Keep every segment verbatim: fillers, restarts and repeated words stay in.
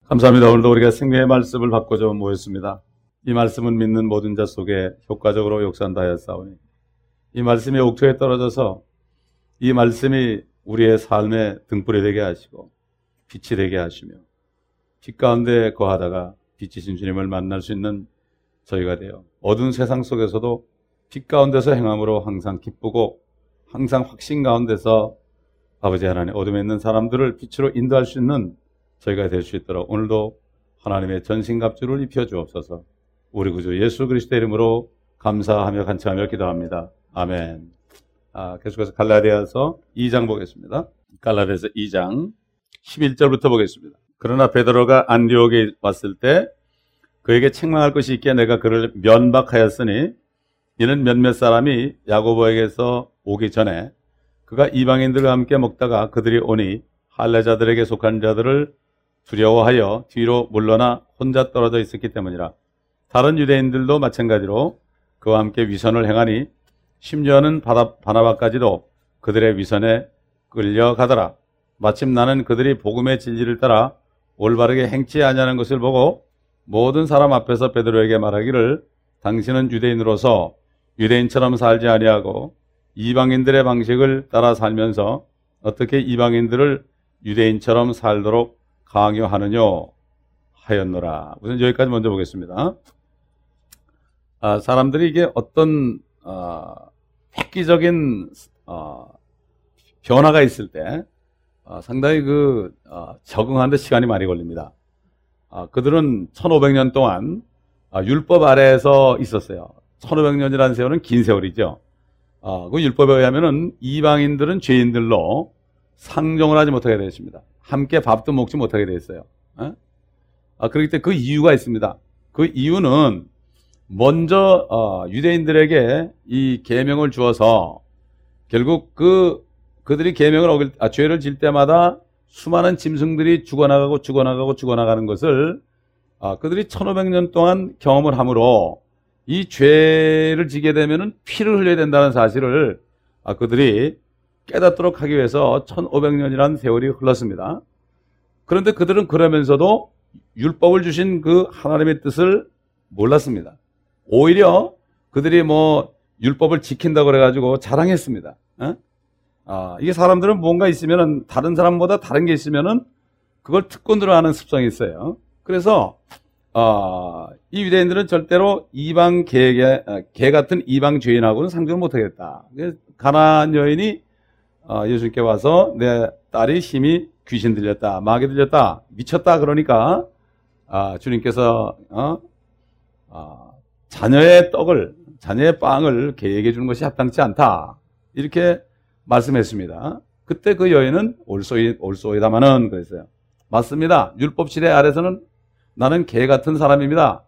감사합니다. 오늘도 우리가 생명의 말씀을 받고자 모였습니다. 이 말씀은 믿는 모든 자 속에 효과적으로 역사한다 하였사오니 이 말씀이 옥토에 떨어져서 이 말씀이 우리의 삶의 등불이 되게 하시고 빛이 되게 하시며 빛 가운데 거하다가 빛이신 주님을 만날 수 있는 저희가 되어 어두운 세상 속에서도 빛 가운데서 행함으로 항상 기쁘고 항상 확신 가운데서 아버지 하나님 어둠에 있는 사람들을 빛으로 인도할 수 있는 저희가 될 수 있도록 오늘도 하나님의 전신갑주를 입혀 주옵소서. 우리 구주 예수 그리스도의 이름으로 감사하며 간청하며 기도합니다. 아멘. 아, 계속해서 갈라디아서 이 장 보겠습니다. 갈라디아서 이 장 십일 절부터 보겠습니다. 그러나 베드로가 안디옥에 왔을 때 그에게 책망할 것이 있기에 내가 그를 면박하였으니 이는 몇몇 사람이 야고보에게서 오기 전에 그가 이방인들과 함께 먹다가 그들이 오니 할례자들에게 속한 자들을 두려워하여 뒤로 물러나 혼자 떨어져 있었기 때문이라. 다른 유대인들도 마찬가지로 그와 함께 위선을 행하니 심지어는 바나바까지도 그들의 위선에 끌려가더라. 마침 나는 그들이 복음의 진리를 따라 올바르게 행치 아니하는 것을 보고 모든 사람 앞에서 베드로에게 말하기를 당신은 유대인으로서 유대인처럼 살지 아니하고 이방인들의 방식을 따라 살면서 어떻게 이방인들을 유대인처럼 살도록 강요하느냐 하였노라. 우선 여기까지 먼저 보겠습니다. 아, 사람들이 이게 어떤 어, 획기적인 어, 변화가 있을 때 어, 상당히 그 어, 적응하는 데 시간이 많이 걸립니다. 어, 그들은 천오백 년 동안 어, 율법 아래에서 있었어요. 천오백 년이라는 세월은 긴 세월이죠. 어, 그 율법에 의하면은 이방인들은 죄인들로 상종을 하지 못하게 되었습니다. 함께 밥도 먹지 못하게 되었어요. 어? 아, 그렇기 때문에 그 이유가 있습니다. 그 이유는 먼저 어, 유대인들에게 이 계명을 주어서 결국 그 그들이 계명을 어길 아, 죄를 질 때마다 수많은 짐승들이 죽어나가고 죽어나가고 죽어나가는 것을 아, 그들이 천오백 년 동안 경험을 함으로 이 죄를 지게 되면은 피를 흘려야 된다는 사실을 아, 그들이 깨닫도록 하기 위해서 천오백 년이라는 세월이 흘렀습니다. 그런데 그들은 그러면서도 율법을 주신 그 하나님의 뜻을 몰랐습니다. 오히려 그들이 뭐 율법을 지킨다고 그래가지고 자랑했습니다. 어? 아, 이게 사람들은 뭔가 있으면은 다른 사람보다 다른 게 있으면은 그걸 특권으로 하는 습성이 있어요. 그래서 어, 이 유대인들은 절대로 이방 개, 개 같은 이방 죄인하고는 상종을 못하겠다. 가나안 여인이 어, 예수님께 와서 내 딸이 심히 귀신 들렸다, 마귀 들렸다, 미쳤다 그러니까 아, 주님께서 어? 어, 자녀의 떡을, 자녀의 빵을 개에게 주는 것이 합당치 않다 이렇게 말씀했습니다. 그때 그 여인은 올소이, 올소이다마는 그랬어요. 맞습니다. 율법 시대 아래서는 나는 개 같은 사람입니다.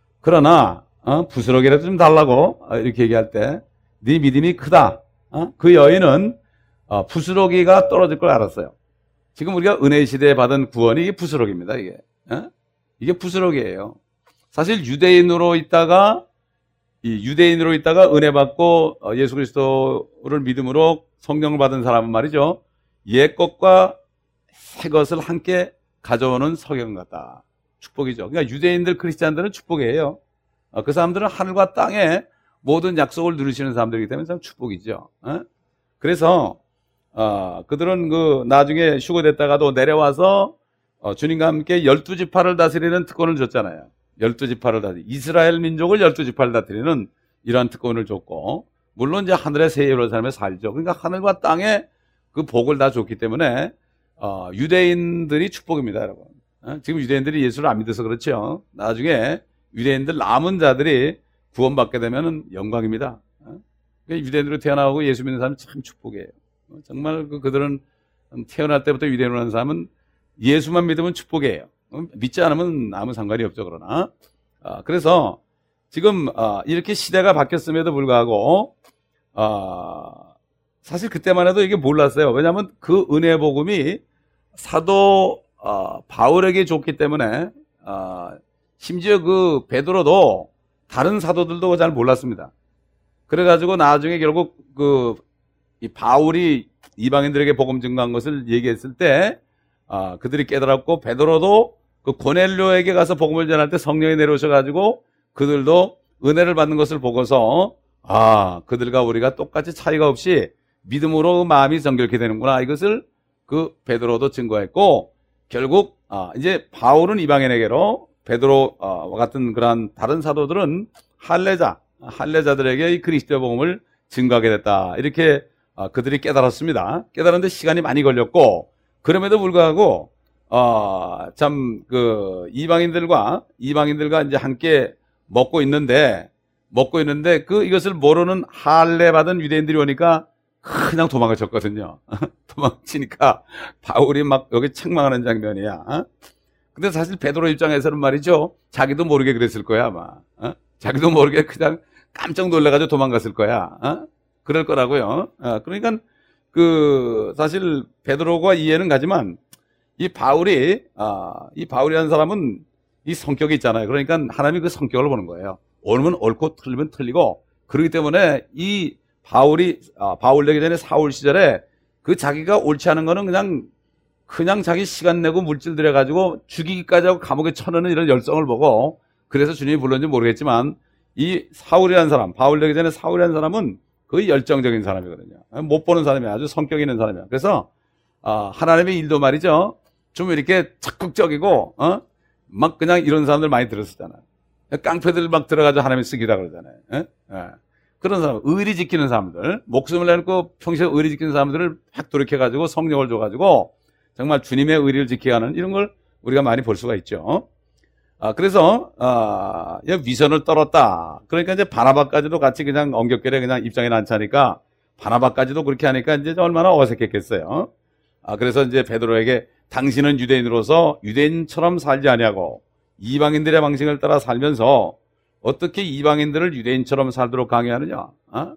그러나 어, 부스러기라도 좀 달라고 어, 이렇게 얘기할 때 네 믿음이 크다. 어? 그 여인은 어, 부스러기가 떨어질 걸 알았어요. 지금 우리가 은혜 시대에 받은 구원이 이게 부스러기입니다. 이게 어? 이게 부스러기예요. 사실 유대인으로 있다가 이 유대인으로 있다가 은혜 받고 어, 예수 그리스도를 믿음으로 성령을 받은 사람은 말이죠. 옛 것과 새 것을 함께 가져오는 석영 같다. 축복이죠. 그러니까 유대인들 크리스찬들은 축복이에요. 어, 그 사람들은 하늘과 땅에 모든 약속을 누리시는 사람들이기 때문에 참 축복이죠. 어? 그래서 어, 그들은 그 나중에 휴거됐다가도 내려와서 어, 주님과 함께 열두 지파를 다스리는 특권을 줬잖아요. 열두 지파를 다스리 이스라엘 민족을 열두 지파를 다스리는 이러한 특권을 줬고 물론 이제 하늘의 새 예루살렘에 살죠. 그러니까 하늘과 땅에 그 복을 다 줬기 때문에 어, 유대인들이 축복입니다, 여러분. 어? 지금 유대인들이 예수를 안 믿어서 그렇죠. 나중에 유대인들 남은 자들이 구원받게 되면 영광입니다. 어? 유대인으로 태어나고 예수 믿는 사람은 참 축복이에요. 어? 정말 그, 그들은 태어날 때부터 유대인으로 하는 사람은 예수만 믿으면 축복이에요. 어? 믿지 않으면 아무 상관이 없죠. 그러나 어, 그래서 지금 어, 이렇게 시대가 바뀌었음에도 불구하고 어, 사실 그때만 해도 이게 몰랐어요. 왜냐하면 그 은혜 복음이 사도 어, 바울에게 줬기 때문에 어, 심지어 그 베드로도 다른 사도들도 잘 몰랐습니다. 그래가지고 나중에 결국 그 이 바울이 이방인들에게 복음 증거한 것을 얘기했을 때 어, 그들이 깨달았고 베드로도 그 고넬료에게 가서 복음을 전할 때 성령이 내려오셔가지고 그들도 은혜를 받는 것을 보고서 아, 그들과 우리가 똑같이 차이가 없이 믿음으로 마음이 정결케 되는구나. 이것을 그 베드로도 증거했고, 결국 아, 이제 바울은 이방인에게로, 베드로와 같은 그러한 다른 사도들은 할례자, 할례자들에게 이 그리스도의 복음을 증거하게 됐다. 이렇게 아, 그들이 깨달았습니다. 깨달았는데 시간이 많이 걸렸고, 그럼에도 불구하고 어, 참 그 이방인들과 이방인들과 이제 함께 먹고 있는데 먹고 있는데 그 이것을 모르는 할례 받은 유대인들이 오니까 그냥 도망을 쳤거든요. 도망치니까 바울이 막 여기 책망하는 장면이야. 어? 근데 사실 베드로 입장에서는 말이죠, 자기도 모르게 그랬을 거야 아마. 어? 자기도 모르게 그냥 깜짝 놀래가지고 도망갔을 거야. 어? 그럴 거라고요. 어, 그러니까 그 사실 베드로가 이해는 가지만 이 바울이 아, 이 바울이라는 사람은 이 성격이 있잖아요. 그러니까 하나님이 그 성격을 보는 거예요. 옳으면 옳고 틀리면 틀리고, 그렇기 때문에 이 바울이 아, 바울 되기 전에 사울 시절에 그 자기가 옳지 않은 거는 그냥 그냥 자기 시간 내고 물질 들여가지고 죽이기까지 하고 감옥에 쳐넣는 이런 열성을 보고, 그래서 주님이 불렀는지 모르겠지만 이 사울이라는 사람, 바울 되기 전에 사울이라는 사람은 거의 열정적인 사람이거든요. 못 보는 사람이야. 아주 성격 있는 사람이야. 그래서 아, 하나님의 일도 말이죠, 좀 이렇게 적극적이고 어? 막 그냥 이런 사람들 많이 들었었잖아요. 깡패들 막 들어가서 하나님 쓰기다 그러잖아요. 예? 예. 그런 사람, 의리 지키는 사람들, 목숨을 내놓고 평소에 의리 지키는 사람들을 확 돌이켜가지고 성령을 줘가지고 정말 주님의 의리를 지키게 하는 이런 걸 우리가 많이 볼 수가 있죠. 아, 그래서 아, 위선을 떨었다. 그러니까 이제 바나바까지도 같이 그냥 엉겹결에 그냥 입장에 난차니까 바나바까지도 그렇게 하니까 이제 얼마나 어색했겠어요. 아, 그래서 이제 베드로에게 당신은 유대인으로서 유대인처럼 살지 아니하고 이방인들의 방식을 따라 살면서 어떻게 이방인들을 유대인처럼 살도록 강요하느냐? 어?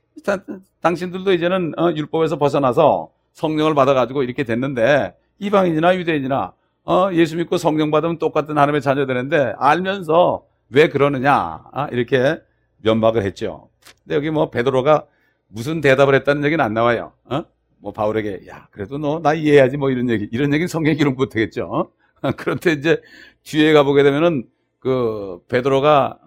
당신들도 이제는 어, 율법에서 벗어나서 성령을 받아가지고 이렇게 됐는데 이방인이나 유대인이나 어, 예수 믿고 성령 받으면 똑같은 하나님의 자녀 되는데 알면서 왜 그러느냐? 어? 이렇게 면박을 했죠. 근데 여기 뭐 베드로가 무슨 대답을 했다는 얘기는 안 나와요. 어? 뭐 바울에게 야 그래도 너 나 이해해야지 뭐 이런 얘기 이런 얘기는 성경 기록 못하겠죠. 그런데 이제 뒤에 가보게 되면은 그 베드로가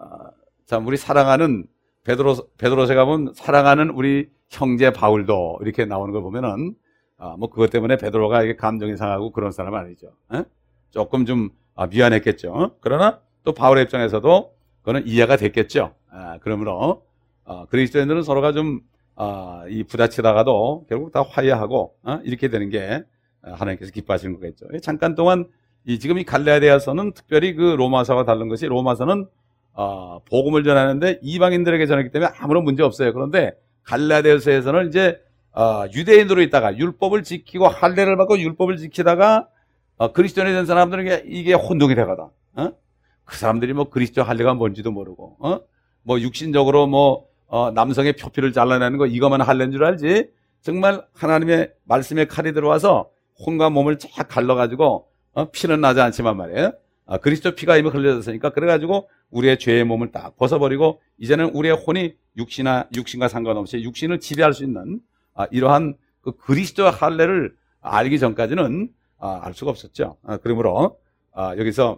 참 우리 사랑하는 베드로 베드로서 가면 사랑하는 우리 형제 바울도 이렇게 나오는 걸 보면은 아, 뭐 그것 때문에 베드로가 이게 감정이 상하고 그런 사람 아니죠. 에? 조금 좀 아, 미안했겠죠. 어? 그러나 또 바울의 입장에서도 그거는 이해가 됐겠죠. 아, 그러므로 아, 그리스도인들은 서로가 좀 아, 이 부딪히다가도 결국 다 화해하고 어? 이렇게 되는 게 하나님께서 기뻐하시는 거겠죠. 잠깐 동안 이 지금 이 갈라디아서는 특별히 그 로마서와 다른 것이 로마서는 어, 복음을 전하는데 이방인들에게 전하기 때문에 아무런 문제 없어요. 그런데 갈라디아서에서는 이제 어, 유대인으로 있다가 율법을 지키고 할례를 받고 율법을 지키다가 어, 그리스도인이 된 사람들에게 이게 혼동이 되거든. 어? 그 사람들이 뭐 그리스도 할례가 뭔지도 모르고 어? 뭐 육신적으로 뭐 어, 남성의 표피를 잘라내는 거 이것만 할례인 줄 알지, 정말 하나님의 말씀의 칼이 들어와서 혼과 몸을 쫙 갈라가지고 어, 피는 나지 않지만 말이에요. 아, 그리스도 피가 이미 흘려졌으니까 그래가지고 우리의 죄의 몸을 딱 벗어버리고 이제는 우리의 혼이 육신과 육신과 상관없이 육신을 지배할 수 있는 아, 이러한 그 그리스도의 할례를 알기 전까지는 아, 알 수가 없었죠. 아, 그러므로 아, 여기서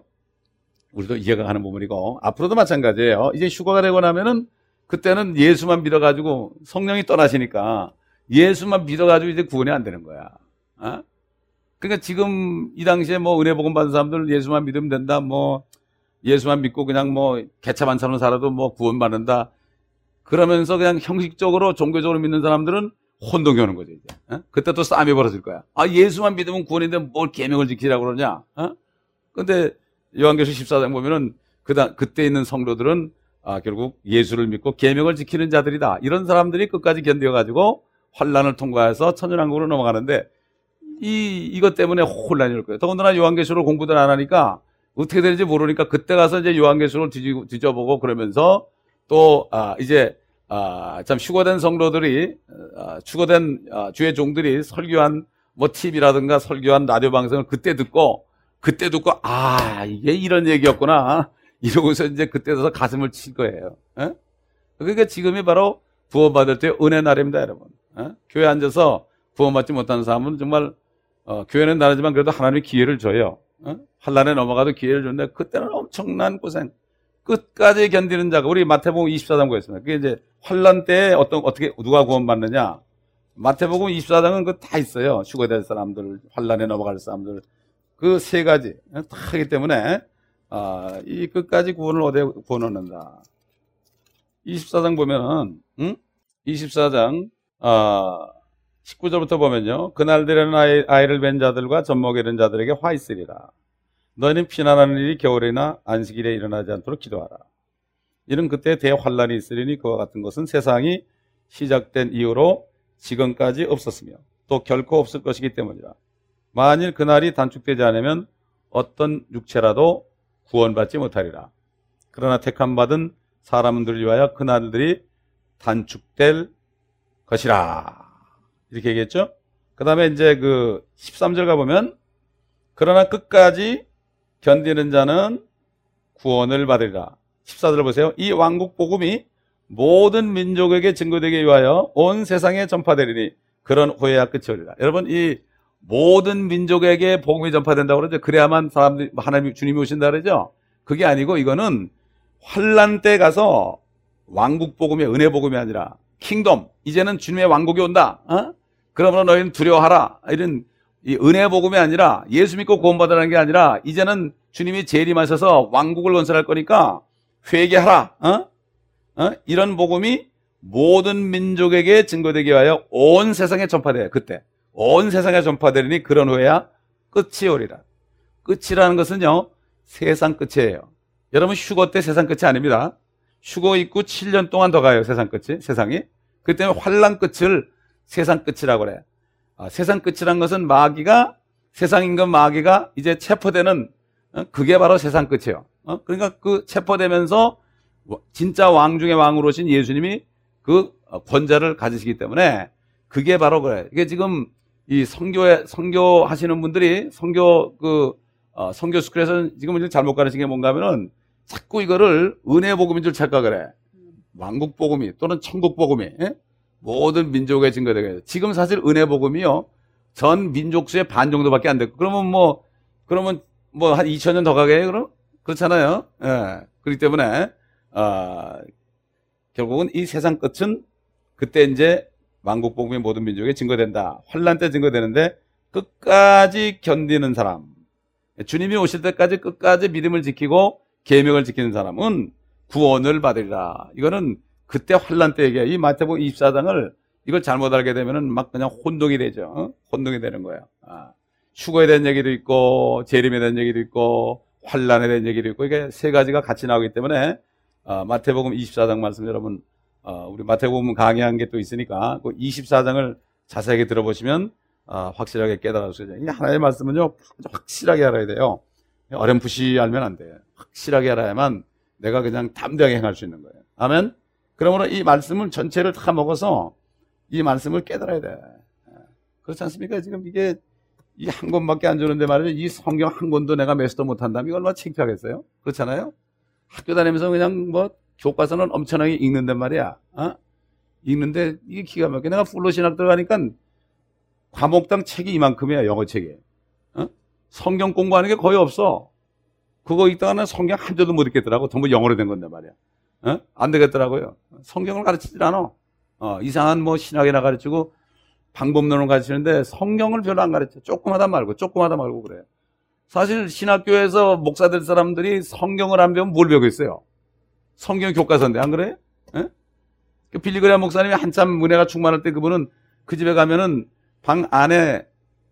우리도 이해가 가는 부분이고 앞으로도 마찬가지예요. 이제 휴가가 되고 나면은 그때는 예수만 믿어가지고 성령이 떠나시니까 예수만 믿어가지고 이제 구원이 안 되는 거야. 어? 그러니까 지금 이 당시에 뭐 은혜 복음 받은 사람들 예수만 믿으면 된다, 뭐 예수만 믿고 그냥 뭐 개차만 사는 살아도 뭐 구원 받는다, 그러면서 그냥 형식적으로 종교적으로 믿는 사람들은 혼동이 오는 거죠. 이제. 어? 그때 또 싸움이 벌어질 거야. 아, 예수만 믿으면 구원인데 뭘 계명을 지키라고 그러냐? 어? 근데 요한계시록 십사 장 보면은 그다 그때 있는 성도들은 아, 결국 예수를 믿고 계명을 지키는 자들이다. 이런 사람들이 끝까지 견뎌가지고 환란을 통과해서 천년왕국으로 넘어가는데 이 이것 때문에 혼란이 올 거예요. 더군다나 요한계시록을 공부들 안 하니까 어떻게 되는지 모르니까 그때 가서 이제 요한계시록을 뒤지고, 뒤져보고 그러면서 또 아, 이제 아, 참 휴거된 성도들이 아, 휴거된 아, 주의 종들이 설교한 뭐 티비라든가 설교한 라디오 방송을 그때 듣고 그때 듣고 아, 이게 이런 얘기였구나 이러고서 이제 그때 돼서 가슴을 칠 거예요. 에? 그러니까 지금이 바로 구원받을 때 은혜 날입니다, 여러분. 에? 교회 앉아서 구원받지 못하는 사람은 정말 어, 교회는 다르지만 그래도 하나님이 기회를 줘요. 에? 환란에 넘어가도 기회를 줬는데 그때는 엄청난 고생. 끝까지 견디는 자가 우리 마태복음 이십사 장 보겠습니다. 그게 이제 환란 때에 어떤 어떻게 누가 구원받느냐? 마태복음 이십사 장은 그 다 있어요. 휴거될 사람들, 환란에 넘어갈 사람들 그 세 가지 다 하기 때문에 아, 이 끝까지 구원을 얻어 구원 얻는다. 이십사 장 보면은 응? 이십사 장 아, 십구 절부터 보면요. 그날들에는 아이, 아이를 뵌 자들과 젖먹이 된 자들에게 화 있으리라. 너희는 피난하는 일이 겨울이나 안식일에 일어나지 않도록 기도하라. 이는 그때 대환란이 있으리니 그와 같은 것은 세상이 시작된 이후로 지금까지 없었으며 또 결코 없을 것이기 때문이라. 만일 그날이 단축되지 않으면 어떤 육체라도 구원받지 못하리라. 그러나 택함받은 사람들을 위하여 그날들이 단축될 것이라. 이렇게 얘기했죠. 그 다음에 이제 그 십삼 절 가보면 그러나 끝까지 견디는 자는 구원을 받으리라. 십사 절 보세요. 이 왕국 복음이 모든 민족에게 증거되기 위하여 온 세상에 전파되리니 그런 후에야 끝이 오리라. 여러분 이 모든 민족에게 복음이 전파된다고 그러죠. 그래야만 사람들이 하나님 주님이 오신다 그러죠. 그게 아니고 이거는 환란 때 가서 왕국 복음이 은혜 복음이 아니라 킹덤 이제는 주님의 왕국이 온다. 어? 그러므로 너희는 두려워하라. 이런 이 은혜 복음이 아니라 예수 믿고 구원받으라는 게 아니라 이제는 주님이 재림하셔서 왕국을 건설할 거니까 회개하라. 어? 어? 이런 복음이 모든 민족에게 증거되기 위하여 온 세상에 전파돼요. 그때 온 세상에 전파되리니 그런 후에야 끝이 오리라. 끝이라는 것은요 세상 끝이에요. 여러분 휴거 때 세상 끝이 아닙니다. 휴거 있고 칠 년 동안 더 가요. 세상 끝이 세상이. 그 때문에 환란 끝을 세상 끝이라고 그래. 아, 세상 끝이란 것은 마귀가 세상 임금 마귀가 이제 체포되는 어? 그게 바로 세상 끝이에요. 어? 그러니까 그 체포되면서 진짜 왕 중의 왕으로 오신 예수님이 그 권자를 가지시기 때문에 그게 바로 그래. 이게 지금 이 선교에 선교 하시는 분들이 선교 그 어, 선교 스쿨에서 지금 잘못 가르친 게 뭔가 하면은 자꾸 이거를 은혜 복음인 줄 착각을 해. 왕국 복음이 또는 천국 복음이 예? 모든 민족에 증거되게 해요. 지금 사실 은혜 복음이요 전 민족 수의 반 정도밖에 안 됐고 그러면 뭐 그러면 뭐 한 이천 년 더 가게 해요 그럼 그렇잖아요. 예. 그렇기 때문에 아, 결국은 이 세상 끝은 그때 이제 왕국 복음이 모든 민족에 증거된다. 환란 때 증거되는데 끝까지 견디는 사람, 주님이 오실 때까지 끝까지 믿음을 지키고 계명을 지키는 사람은 구원을 받으리라. 이거는 그때 환란 때 얘기해요. 이 마태복음 이십사 장을 이걸 잘못 알게 되면은 막 그냥 혼동이 되죠. 어? 혼동이 되는 거예요. 아, 휴거에 대한 얘기도 있고 재림에 대한 얘기도 있고 환란에 대한 얘기도 있고 이게 세 가지가 같이 나오기 때문에 어, 마태복음 이십사 장 말씀 여러분 어, 우리 마태복음 강의한 게 또 있으니까 그 이십사 장을 자세하게 들어보시면 어, 확실하게 깨달을 수 있어요. 이 하나의 말씀은요 확실하게 알아야 돼요. 어렴풋이 알면 안 돼요. 확실하게 알아야만 내가 그냥 담대하게 행할 수 있는 거예요. 아멘. 그러므로 이 말씀을 전체를 다 먹어서 이 말씀을 깨달아야 돼. 그렇지 않습니까? 지금 이게 이 한 권밖에 안 주는데 말이죠. 이 성경 한 권도 내가 매수도 못한다면 이거 얼마나 창피하겠어요? 그렇잖아요? 학교 다니면서 그냥 뭐 교과서는 엄청나게 읽는단 말이야. 어? 읽는데 이게 기가 막혀. 내가 풀로 신학 들어가니까 과목당 책이 이만큼이야. 영어 책이. 어? 성경 공부하는 게 거의 없어. 그거 읽다가는 성경 한 줄도 못 읽겠더라고. 전부 영어로 된 건데 말이야. 어? 안 되겠더라고요. 성경을 가르치질 않아. 어, 이상한 뭐 신학이나 가르치고 방법론을 가르치는데 성경을 별로 안 가르쳐. 조금하다 말고 조금하다 말고 그래. 사실 신학교에서 목사 될 사람들이 성경을 안 배우면 뭘 배우겠어요? 성경 교과서인데 안 그래? 예? 그 빌리그레아 목사님이 한참 은혜가 충만할 때 그분은 그 집에 가면은 방 안에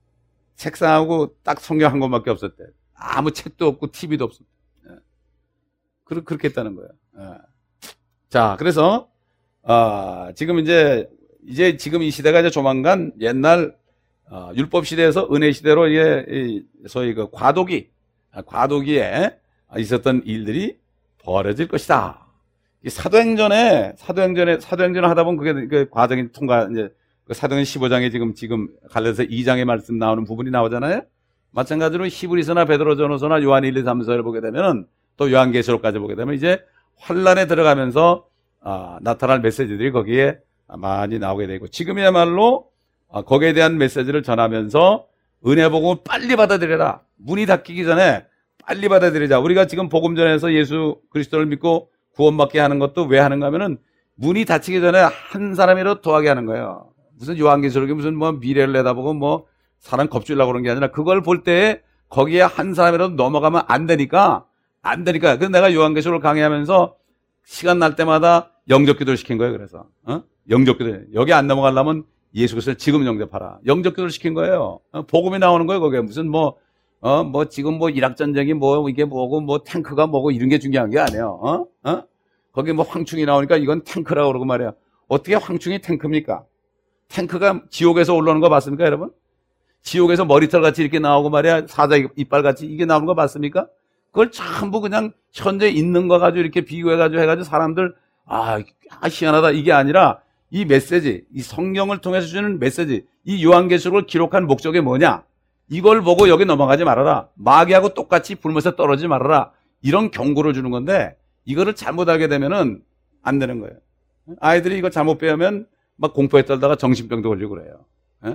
책상하고 딱 성경 한 권밖에 없었대. 아무 책도 없고 티비도 없었대. 예. 그, 그렇게 했다는 거예요. 예. 자, 그래서 어, 지금 이제 이제 지금 이 시대가 이제 조만간 옛날 어, 율법 시대에서 은혜 시대로 이게 이, 소위 그 과도기, 과도기에 있었던 일들이 벌어질 것이다. 이 사도행전에 사도행전에 사도행전을 하다 보면 그게 그 과정이 통과 이제 그 사도행전 십오 장에 지금 지금 갈라디아서 이 장의 말씀 나오는 부분이 나오잖아요. 마찬가지로 히브리서나 베드로전후서나 요한 일, 이, 삼서를 보게 되면은 또 요한계시록까지 보게 되면 이제 환란에 들어가면서 아, 나타날 메시지들이 거기에 많이 나오게 되고 지금이야말로 아, 거기에 대한 메시지를 전하면서 은혜 복음을 빨리 받아들여라. 문이 닫히기 전에 빨리 받아들이자. 우리가 지금 복음 전해서 예수 그리스도를 믿고 구원받게 하는 것도 왜 하는가 하면은 문이 닫히기 전에 한 사람이라도 더하게 하는 거예요. 무슨 요한계시록에 무슨 뭐 미래를 내다보고 뭐 사람 겁주려고 그런 게 아니라 그걸 볼 때 거기에 한 사람이라도 넘어가면 안 되니까 안 되니까. 그래서 내가 요한계시록을 강의하면서 시간 날 때마다 영접 기도를 시킨 거예요. 그래서 어? 영접 기도. 여기 안 넘어가려면 예수 그리스도를 지금 영접하라. 영접 기도를 시킨 거예요. 어? 복음이 나오는 거예요. 거기에 무슨 뭐 어, 뭐, 지금 뭐, 이락 전쟁이 뭐, 이게 뭐고, 뭐, 탱크가 뭐고, 이런 게 중요한 게 아니에요. 어? 어? 거기 뭐, 황충이 나오니까 이건 탱크라고 그러고 말이야. 어떻게 황충이 탱크입니까? 탱크가 지옥에서 올라오는 거 맞습니까, 여러분? 지옥에서 머리털 같이 이렇게 나오고 말이야. 사자 이빨 같이 이게 나오는 거 맞습니까? 그걸 전부 그냥 현재 있는 거 가지고 이렇게 비교해가지고 해가지고 사람들, 아, 아, 희한하다. 이게 아니라 이 메시지, 이 성경을 통해서 주는 메시지, 이 요한계시록을 기록한 목적이 뭐냐? 이걸 보고 여기 넘어가지 말아라. 마귀하고 똑같이 불면서 떨어지지 말아라. 이런 경고를 주는 건데 이거를 잘못하게 되면은 안 되는 거예요. 아이들이 이거 잘못 배우면 막 공포에 떨다가 정신병도 걸리고 그래요. 예?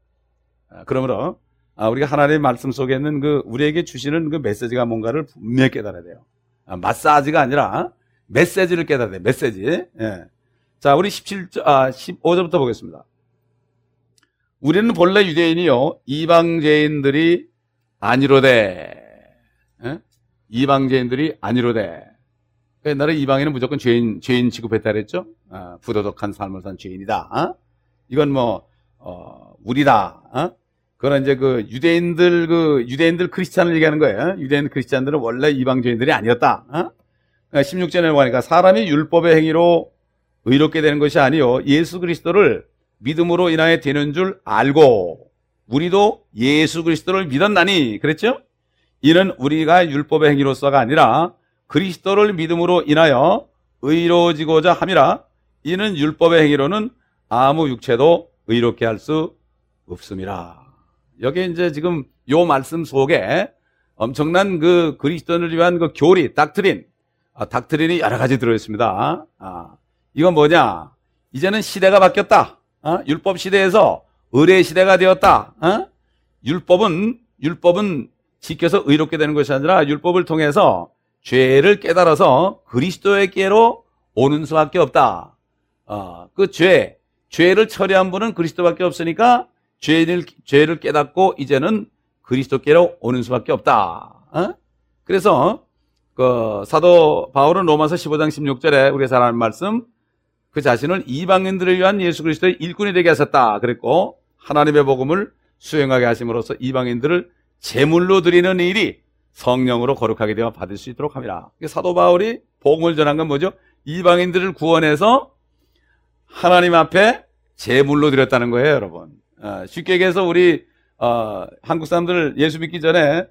그러므로 우리가 하나님의 말씀 속에 있는 그 우리에게 주시는 그 메시지가 뭔가를 분명히 깨달아야 돼요. 마사지가 아니라 메시지를 깨달아야 돼요. 메시지. 예. 자, 우리 십칠 절, 아, 십오 절부터 보겠습니다. 우리는 본래 유대인이요 이방제인들이 아니로되. 에? 이방제인들이 아니로되. 옛날에 이방인은 무조건 죄인 죄인 취급했다 그랬죠. 아, 부도덕한 삶을 산 죄인이다. 어? 이건 뭐 어, 우리다. 어? 그건 이제 그 유대인들 그 유대인들 크리스찬을 얘기하는 거예요. 유대인 크리스찬들은 원래 이방제인들이 아니었다. 어? 십육 절에 보니까 사람이 율법의 행위로 의롭게 되는 것이 아니요 예수 그리스도를 믿음으로 인하여 되는 줄 알고 우리도 예수 그리스도를 믿었나니 그랬죠? 이는 우리가 율법의 행위로서가 아니라 그리스도를 믿음으로 인하여 의로워지고자 함이라. 이는 율법의 행위로는 아무 육체도 의롭게 할 수 없음이라. 여기 이제 지금 요 말씀 속에 엄청난 그 그리스도를 위한 그 교리, 닥트린, 아, 닥트린이 여러 가지 들어있습니다. 아, 이건 뭐냐? 이제는 시대가 바뀌었다. 어? 율법 시대에서 의례 시대가 되었다. 어? 율법은 율법은 지켜서 의롭게 되는 것이 아니라 율법을 통해서 죄를 깨달아서 그리스도에게로 오는 수밖에 없다. 어, 그 죄, 죄를 처리한 분은 그리스도밖에 없으니까 죄를 죄를 깨닫고 이제는 그리스도께로 오는 수밖에 없다. 어? 그래서 그 사도 바울은 로마서 십오 장 십육 절에 우리가 잘 아는 말씀. 그 자신을 이방인들을 위한 예수 그리스도의 일꾼이 되게 하셨다 그랬고 하나님의 복음을 수행하게 하심으로써 이방인들을 제물로 드리는 일이 성령으로 거룩하게 되어 받을 수 있도록 합니다. 사도 바울이 복음을 전한 건 뭐죠? 이방인들을 구원해서 하나님 앞에 제물로 드렸다는 거예요, 여러분. 어, 쉽게 얘기해서 우리 어, 한국 사람들 예수 믿기 전에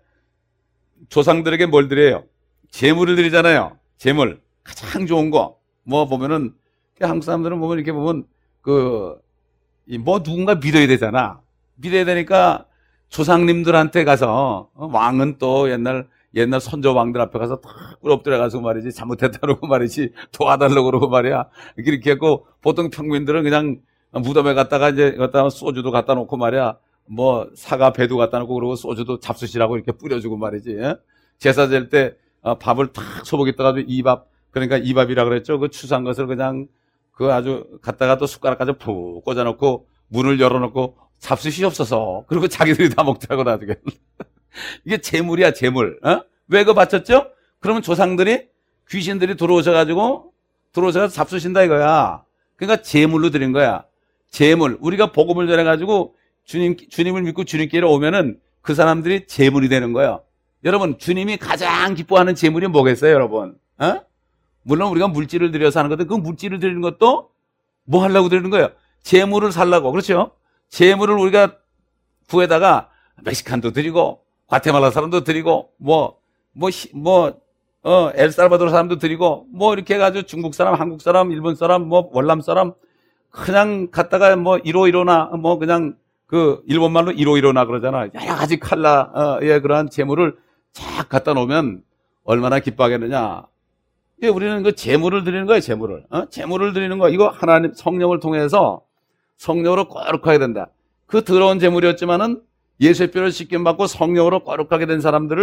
조상들에게 뭘 드려요? 제물을 드리잖아요. 제물 가장 좋은 거 뭐 보면은 한국 사람들은 보면 이렇게 보면 그 뭐 누군가 믿어야 되잖아. 믿어야 되니까 조상님들한테 가서 어, 왕은 또 옛날 옛날 선조 왕들 앞에 가서 탁 엎드려가지고 말이지 잘못했다 그러고 말이지 도와달라고 그러고 말이야 이렇게 했고 보통 평민들은 그냥 무덤에 갔다가 이제 갖다 소주도 갖다 놓고 말이야 뭐 사과 배도 갖다 놓고 그러고 소주도 잡수시라고 이렇게 뿌려주고 말이지. 예? 제사 질 때 어, 밥을 탁 소복에 떠가지고 이밥 그러니까 이밥이라 그랬죠. 그 추수한 것을 그냥 그 아주 갖다가 또 숟가락까지 푹 꽂아놓고 문을 열어놓고 잡수시옵소서. 그리고 자기들이 다 먹더라고 나중에. 이게 재물이야 재물. 어? 왜 그거 바쳤죠? 그러면 조상들이 귀신들이 들어오셔가지고 들어오셔서 잡수신다 이거야. 그러니까 재물로 드린 거야. 재물. 우리가 복음을 전해가지고 주님 주님을 믿고 주님께로 오면은 그 사람들이 재물이 되는 거예요. 여러분 주님이 가장 기뻐하는 재물이 뭐겠어요, 여러분? 어? 물론 우리가 물질을 들여서 하는 건데 그 물질을 드리는 것도 뭐 하려고 드리는 거예요? 재물을 살라고. 그렇죠? 재물을 우리가 구에다가 멕시칸도 드리고 과테말라 사람도 드리고 뭐 뭐 뭐 어 엘살바도르 사람도 드리고 뭐 이렇게 해가지고 중국 사람, 한국 사람, 일본 사람, 뭐 월남 사람 그냥 갖다가 뭐 이로이로나 뭐 그냥 그 일본 말로 이로이로나 그러잖아. 여러 가지 칼라의 그러한 재물을 쫙 갖다 놓으면 얼마나 기뻐하겠느냐. 예, 우리는 그 재물을 드리는 거예요, 재물을. 어? 재물을 드리는 거. 이거 하나님 성령을 통해서 성령으로 거룩하게 된다. 그 더러운 재물이었지만은 예수의 뼈를 씻김 받고 성령으로 거룩하게 된 사람들을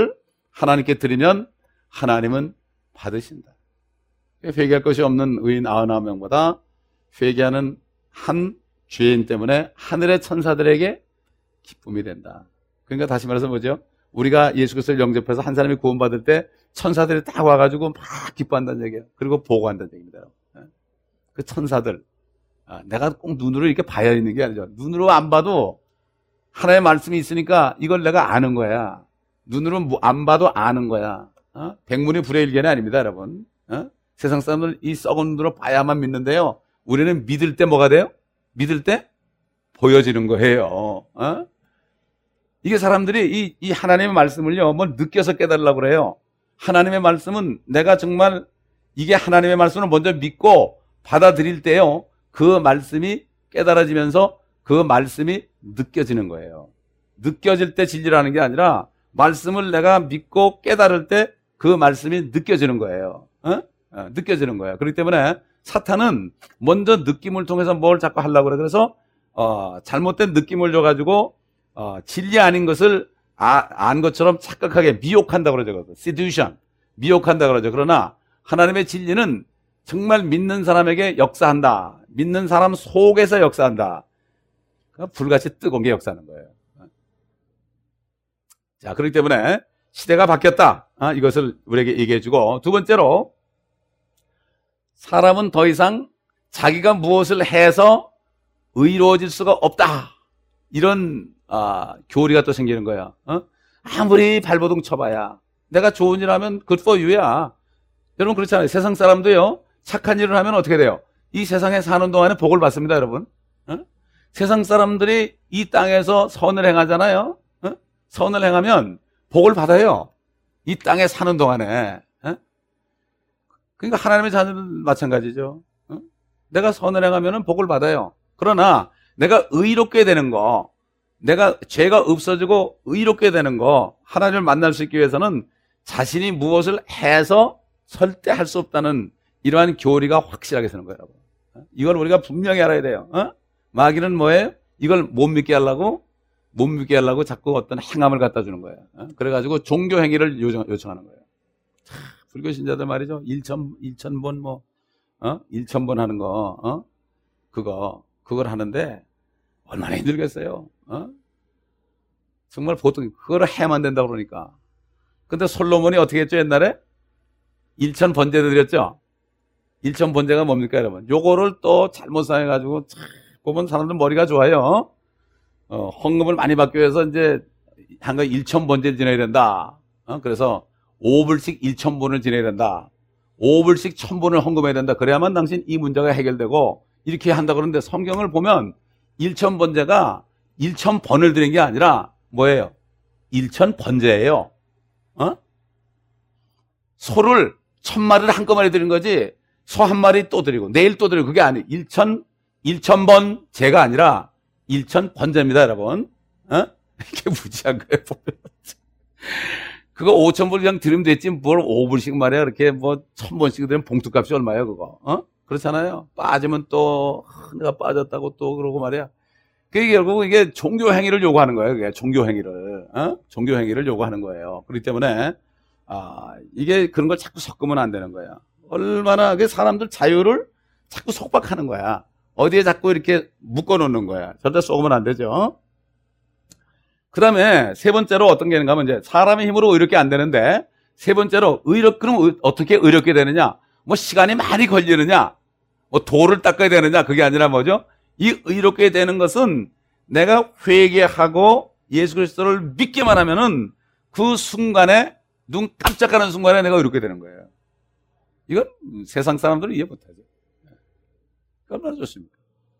하나님께 드리면 하나님은 받으신다. 회개할 것이 없는 의인 구십구 명보다 회개하는 한 죄인 때문에 하늘의 천사들에게 기쁨이 된다. 그러니까 다시 말해서 뭐죠? 우리가 예수 그리스도를 영접해서 한 사람이 구원받을 때 천사들이 딱 와가지고 막 기뻐한다는 얘기예요. 그리고 보고한다는 얘기입니다. 그 천사들, 아, 내가 꼭 눈으로 이렇게 봐야 있는 게 아니죠. 눈으로 안 봐도 하나님의 말씀이 있으니까 이걸 내가 아는 거야. 눈으로 안 봐도 아는 거야. 어? 백문이 불여일견이 아닙니다, 여러분. 어? 세상 사람들 이 썩은 눈으로 봐야만 믿는데요. 우리는 믿을 때 뭐가 돼요? 믿을 때 보여지는 거예요. 어? 이게 사람들이 이, 이 하나님의 말씀을요, 뭘 느껴서 깨달으려고 그래요. 하나님의 말씀은 내가 정말 이게 하나님의 말씀을 먼저 믿고 받아들일 때요, 그 말씀이 깨달아지면서 그 말씀이 느껴지는 거예요. 느껴질 때 진리라는 게 아니라 말씀을 내가 믿고 깨달을 때 그 말씀이 느껴지는 거예요. 어? 어, 느껴지는 거예요. 그렇기 때문에 사탄은 먼저 느낌을 통해서 뭘 자꾸 하려고 그래. 그래서 어, 잘못된 느낌을 줘가지고 어, 진리 아닌 것을 아, 안 것처럼 착각하게 미혹한다고 그러죠. seduction, 미혹한다고 그러죠. 그러나 하나님의 진리는 정말 믿는 사람에게 역사한다. 믿는 사람 속에서 역사한다. 불같이 뜨거운 게 역사하는 거예요. 자, 그렇기 때문에 시대가 바뀌었다. 아, 이것을 우리에게 얘기해주고, 두 번째로 사람은 더 이상 자기가 무엇을 해서 의로워질 수가 없다. 이런 아, 교리가 또 생기는 거야. 어? 아무리 발버둥 쳐봐야 내가 좋은 일 하면 good for you야. 여러분 그렇잖아요. 세상 사람도요, 착한 일을 하면 어떻게 돼요? 이 세상에 사는 동안에 복을 받습니다, 여러분. 어? 세상 사람들이 이 땅에서 선을 행하잖아요. 어? 선을 행하면 복을 받아요. 이 땅에 사는 동안에. 어? 그러니까 하나님의 자녀는 마찬가지죠. 어? 내가 선을 행하면 복을 받아요. 그러나 내가 의롭게 되는 거, 내가 죄가 없어지고 의롭게 되는 거, 하나님을 만날 수 있기 위해서는 자신이 무엇을 해서 절대 할 수 없다는 이러한 교리가 확실하게 서는 거예요, 여러분. 이걸 우리가 분명히 알아야 돼요. 어? 마귀는 뭐예요? 이걸 못 믿게 하려고, 못 믿게 하려고 자꾸 어떤 행함을 갖다 주는 거예요. 어? 그래가지고 종교 행위를 요청, 요청하는 거예요. 참, 불교 신자들 말이죠. 일천, 일천 번 뭐, 어? 일천 번 하는 거, 어? 그거, 그걸 하는데 얼마나 힘들겠어요. 어? 정말 보통 그걸 해야만 된다고 그러니까. 근데 솔로몬이 어떻게 했죠, 옛날에? 일천 번제를 드렸죠? 일천 번제가 뭡니까, 여러분? 요거를 또 잘못 사용해가지고, 참, 보면 사람들 머리가 좋아요. 어, 헌금을 많이 받기 위해서 이제, 한 거 일천 번제를 지내야 된다. 어? 그래서 오 불씩 일천 번을 지내야 된다. 오 불씩 천 번을 헌금해야 된다. 그래야만 당신 이 문제가 해결되고, 이렇게 한다 그러는데 성경을 보면 일천 번제가 일천 번을 드린 게 아니라 뭐예요? 일천 번제예요. 어? 소를 천 마리를 한꺼번에 드린 거지, 소 한 마리 또 드리고 내일 또 드리고, 그게 아니, 일천, 일천 번 제가 아니라 일천 번제입니다, 여러분. 어? 이게 무지한 거예요, 보면. 그거 오천 불 그냥 드리면 됐지, 뭘 오 불씩 말이야. 그렇게 뭐 천 번씩 드리면 봉투값이 얼마예요, 그거? 어? 그렇잖아요. 빠지면 또, 내가 빠졌다고 또 그러고 말이야. 그게 결국 이게 종교 행위를 요구하는 거예요, 그게. 종교 행위를. 어? 종교 행위를 요구하는 거예요. 그렇기 때문에, 아, 이게 그런 걸 자꾸 섞으면 안 되는 거야. 얼마나 그 사람들 자유를 자꾸 속박하는 거야. 어디에 자꾸 이렇게 묶어놓는 거야. 절대 쏘면 안 되죠. 그 다음에 세 번째로 어떤 게 있는가 하면, 이제 사람의 힘으로 의롭게 안 되는데, 세 번째로 의롭, 그럼 어떻게 의롭게 되느냐? 뭐 시간이 많이 걸리느냐? 뭐 돌을 닦아야 되느냐? 그게 아니라 뭐죠? 이 의롭게 되는 것은 내가 회개하고 예수 그리스도를 믿기만 하면은 그 순간에, 눈 깜짝하는 순간에 내가 의롭게 되는 거예요. 이건 세상 사람들은 이해 못하죠. 얼마나 좋습니까?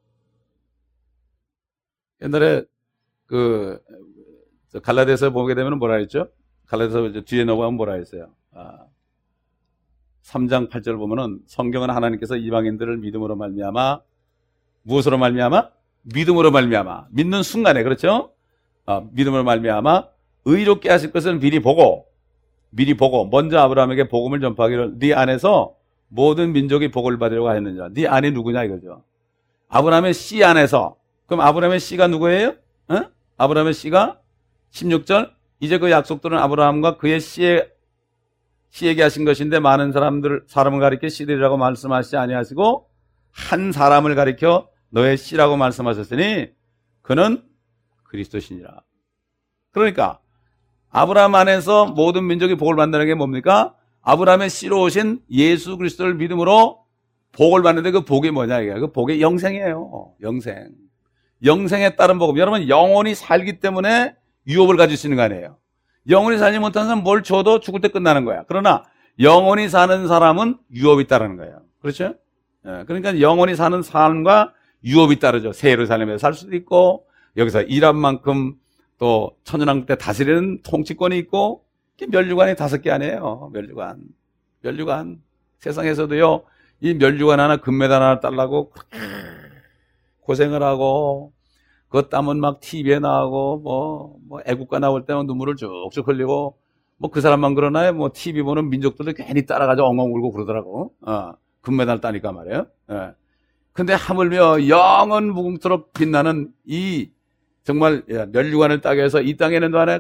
옛날에 그 갈라디아서 보게 되면 뭐라 했죠? 갈라디아서 뒤에 넘어가면 뭐라 했어요? 아, 삼 장 팔 절 보면은, 성경은 하나님께서 이방인들을 믿음으로 말미암아, 무엇으로 말미암아? 믿음으로 말미암아. 믿는 순간에, 그렇죠? 아, 믿음으로 말미암아 의롭게 하실 것을 미리 보고, 미리 보고 먼저 아브라함에게 복음을 전파하기를 네 안에서 모든 민족이 복을 받으려고 하였느니라. 네 안이 누구냐 이거죠. 아브라함의 씨 안에서. 그럼 아브라함의 씨가 누구예요? 어? 아브라함의 씨가 십육 절 이제 그 약속들은 아브라함과 그의 씨에, 씨에게 하신 것인데 많은 사람들, 사람을 가리켜 씨들이라고 말씀하시지 아니하시고 한 사람을 가리켜 너의 씨라고 말씀하셨으니 그는 그리스도시니라. 그러니까 아브라함 안에서 모든 민족이 복을 받는다는 게 뭡니까? 아브라함의 씨로 오신 예수 그리스도를 믿음으로 복을 받는데 그 복이 뭐냐 이게. 그 복이 영생이에요. 영생. 영생에 따른 복음. 여러분 영원히 살기 때문에 유업을 가질 수 있는 거 아니에요. 영원히 살지 못하는 사람은 뭘 줘도 죽을 때 끝나는 거야. 그러나 영원히 사는 사람은 유업이 따르는 거예요. 그렇죠? 예, 그러니까 영원히 사는 삶과 유업이 따르죠. 새 예루살렘에 살 수도 있고 여기서 일한 만큼 또 천연왕국 때 다스리는 통치권이 있고 멸류관이 다섯 개 아니에요. 멸류관. 멸류관. 세상에서도요. 이 멸류관 하나 금메달 하나 달라고 고생을 하고 그 땀은 막 티비에 나오고 뭐, 뭐 애국가 나올 때는 눈물을 쭉쭉 흘리고 뭐 그 사람만 그러나요? 뭐 티비 보는 민족들도 괜히 따라가지고 엉엉 울고 그러더라고. 어, 금메달 따니까 말이에요. 예. 근데 하물며 영원 무궁토록 빛나는 이 정말 멸류관을 따기 위해서 이 땅에는 안에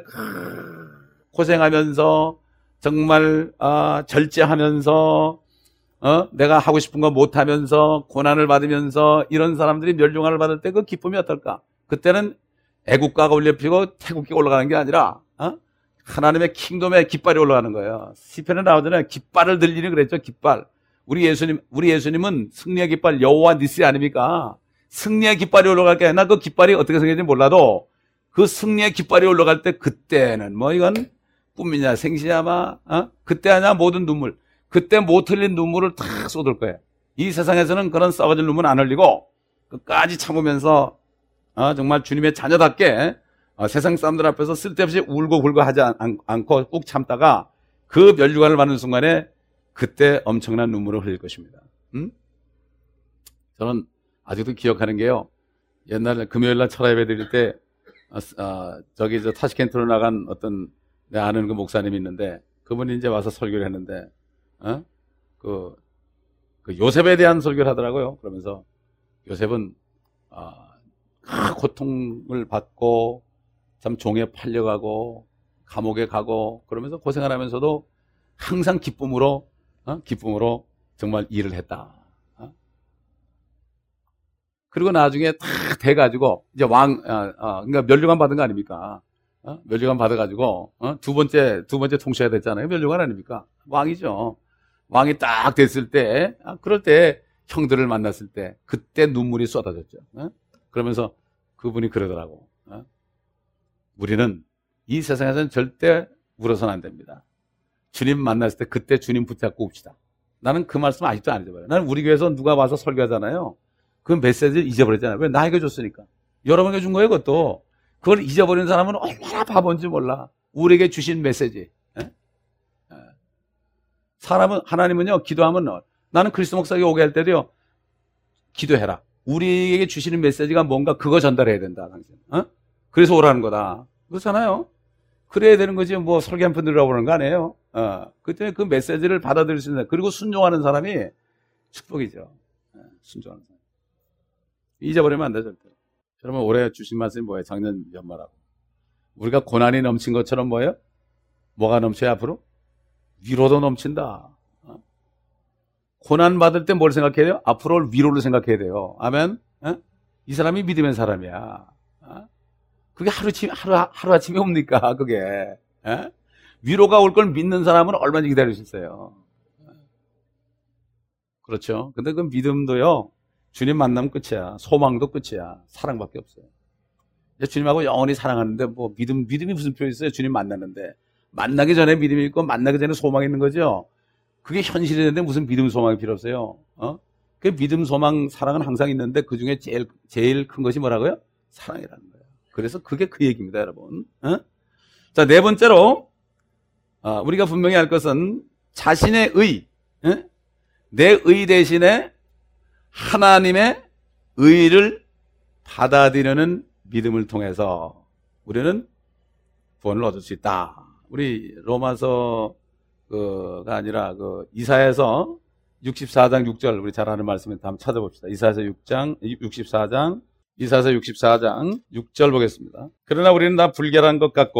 고생하면서 정말 아, 절제하면서 어? 내가 하고 싶은 거 못하면서 고난을 받으면서 이런 사람들이 멸류관을 받을 때 그 기쁨이 어떨까? 그때는 애국가가 울려피고 태국기가 올라가는 게 아니라 어? 하나님의 킹덤의 깃발이 올라가는 거예요. 시편에 나오잖아요. 깃발을 들리니 그랬죠. 깃발. 우리 예수님, 우리 예수님은 승리의 깃발 여호와 니시 아닙니까? 승리의 깃발이 올라갈 게 아니라 그 깃발이 어떻게 생겼는지 몰라도 그 승리의 깃발이 올라갈 때 그때는 뭐 이건 꿈이냐 생시냐 마 어? 그때 하냐 모든 눈물 그때 못 흘린 눈물을 다 쏟을 거예요. 이 세상에서는 그런 썩어질 눈물 안 흘리고 끝까지 참으면서 어, 정말 주님의 자녀답게 어, 세상 사람들 앞에서 쓸데없이 울고 굴고 하지 않, 않고 꾹 참다가 그 멸류관을 받는 순간에 그때 엄청난 눈물을 흘릴 것입니다. 음? 저는 아직도 기억하는 게요. 옛날에 금요일날 철야 예배 드릴 때 어, 어, 저기 저 타시켄트로 나간 어떤 내 아는 그 목사님이 있는데 그분이 이제 와서 설교를 했는데 어? 그, 그 요셉에 대한 설교를 하더라고요. 그러면서 요셉은 어, 고통을 받고 참 종에 팔려가고 감옥에 가고 그러면서 고생을 하면서도 항상 기쁨으로 어? 기쁨으로 정말 일을 했다. 어? 그리고 나중에 다 돼가지고 이제 왕, 어, 어, 그러니까 멸류관 받은 거 아닙니까? 어? 멸류관 받아가지고 어? 두 번째 두 번째 통치가 됐잖아요. 멸류관 아닙니까? 왕이죠. 왕이 딱 됐을 때, 아, 그럴 때 형들을 만났을 때 그때 눈물이 쏟아졌죠. 어? 그러면서 그분이 그러더라고. 어? 우리는 이 세상에서는 절대 울어서는 안 됩니다. 주님 만났을 때 그때 주님 붙잡고 웁시다. 나는 그 말씀 아직도 안 잊어버려요. 나는 우리 교회에서 누가 와서 설교하잖아요. 그 메시지를 잊어버렸잖아요. 왜? 나에게 줬으니까. 여러분에게 준 거예요, 그것도. 그걸 잊어버리는 사람은 얼마나 바본지 몰라. 우리에게 주신 메시지. 에? 에. 사람은, 하나님은요, 기도하면, 나는 그리스도 목사에게 오게 할 때도요, 기도해라. 우리에게 주시는 메시지가 뭔가 그거 전달해야 된다, 당신. 어? 그래서 오라는 거다. 그렇잖아요. 그래야 되는 거지, 뭐, 설교 한 편 들으라고 그러는 거 아니에요? 어. 그때 그 메시지를 받아들일 수 있는, 그리고 순종하는 사람이 축복이죠. 에, 순종하는 사람. 잊어버리면 안 돼, 절대. 여러분, 올해 주신 말씀이 뭐예요? 작년 연말하고. 우리가 고난이 넘친 것처럼 뭐예요? 뭐가 넘쳐요, 앞으로? 위로도 넘친다. 어? 고난 받을 때 뭘 생각해야 돼요? 앞으로 올 위로를 생각해야 돼요. 아멘? 어? 이 사람이 믿음의 사람이야. 어? 그게 하루아침, 하루, 하루아침에 옵니까, 그게? 어? 위로가 올 걸 믿는 사람은 얼마나 기다릴 수 있어요. 그렇죠. 근데 그 믿음도요, 주님 만나면 끝이야. 소망도 끝이야. 사랑밖에 없어요. 주님하고 영원히 사랑하는데 뭐 믿음, 믿음이 무슨 필요 있어요? 주님 만났는데. 만나기 전에 믿음이 있고 만나기 전에 소망이 있는 거죠. 그게 현실이 되는데 무슨 믿음, 소망이 필요 없어요. 어? 그 믿음, 소망, 사랑은 항상 있는데 그 중에 제일, 제일 큰 것이 뭐라고요? 사랑이라는 거예요. 그래서 그게 그 얘기입니다, 여러분. 어? 자, 네 번째로, 어, 우리가 분명히 알 것은 자신의 의, 어? 내 의 대신에 하나님의 의를 받아들이는 믿음을 통해서 우리는 구원을 얻을 수 있다. 우리 로마서 그가 아니라 그 이사야서 육십사 장 육 절 우리 잘 아는 말씀을 한번 찾아봅시다. 이사야서 육 장 육십사 장 이사야서 육십사 장 육 절 보겠습니다. 그러나 우리는 다 불결한 것 같고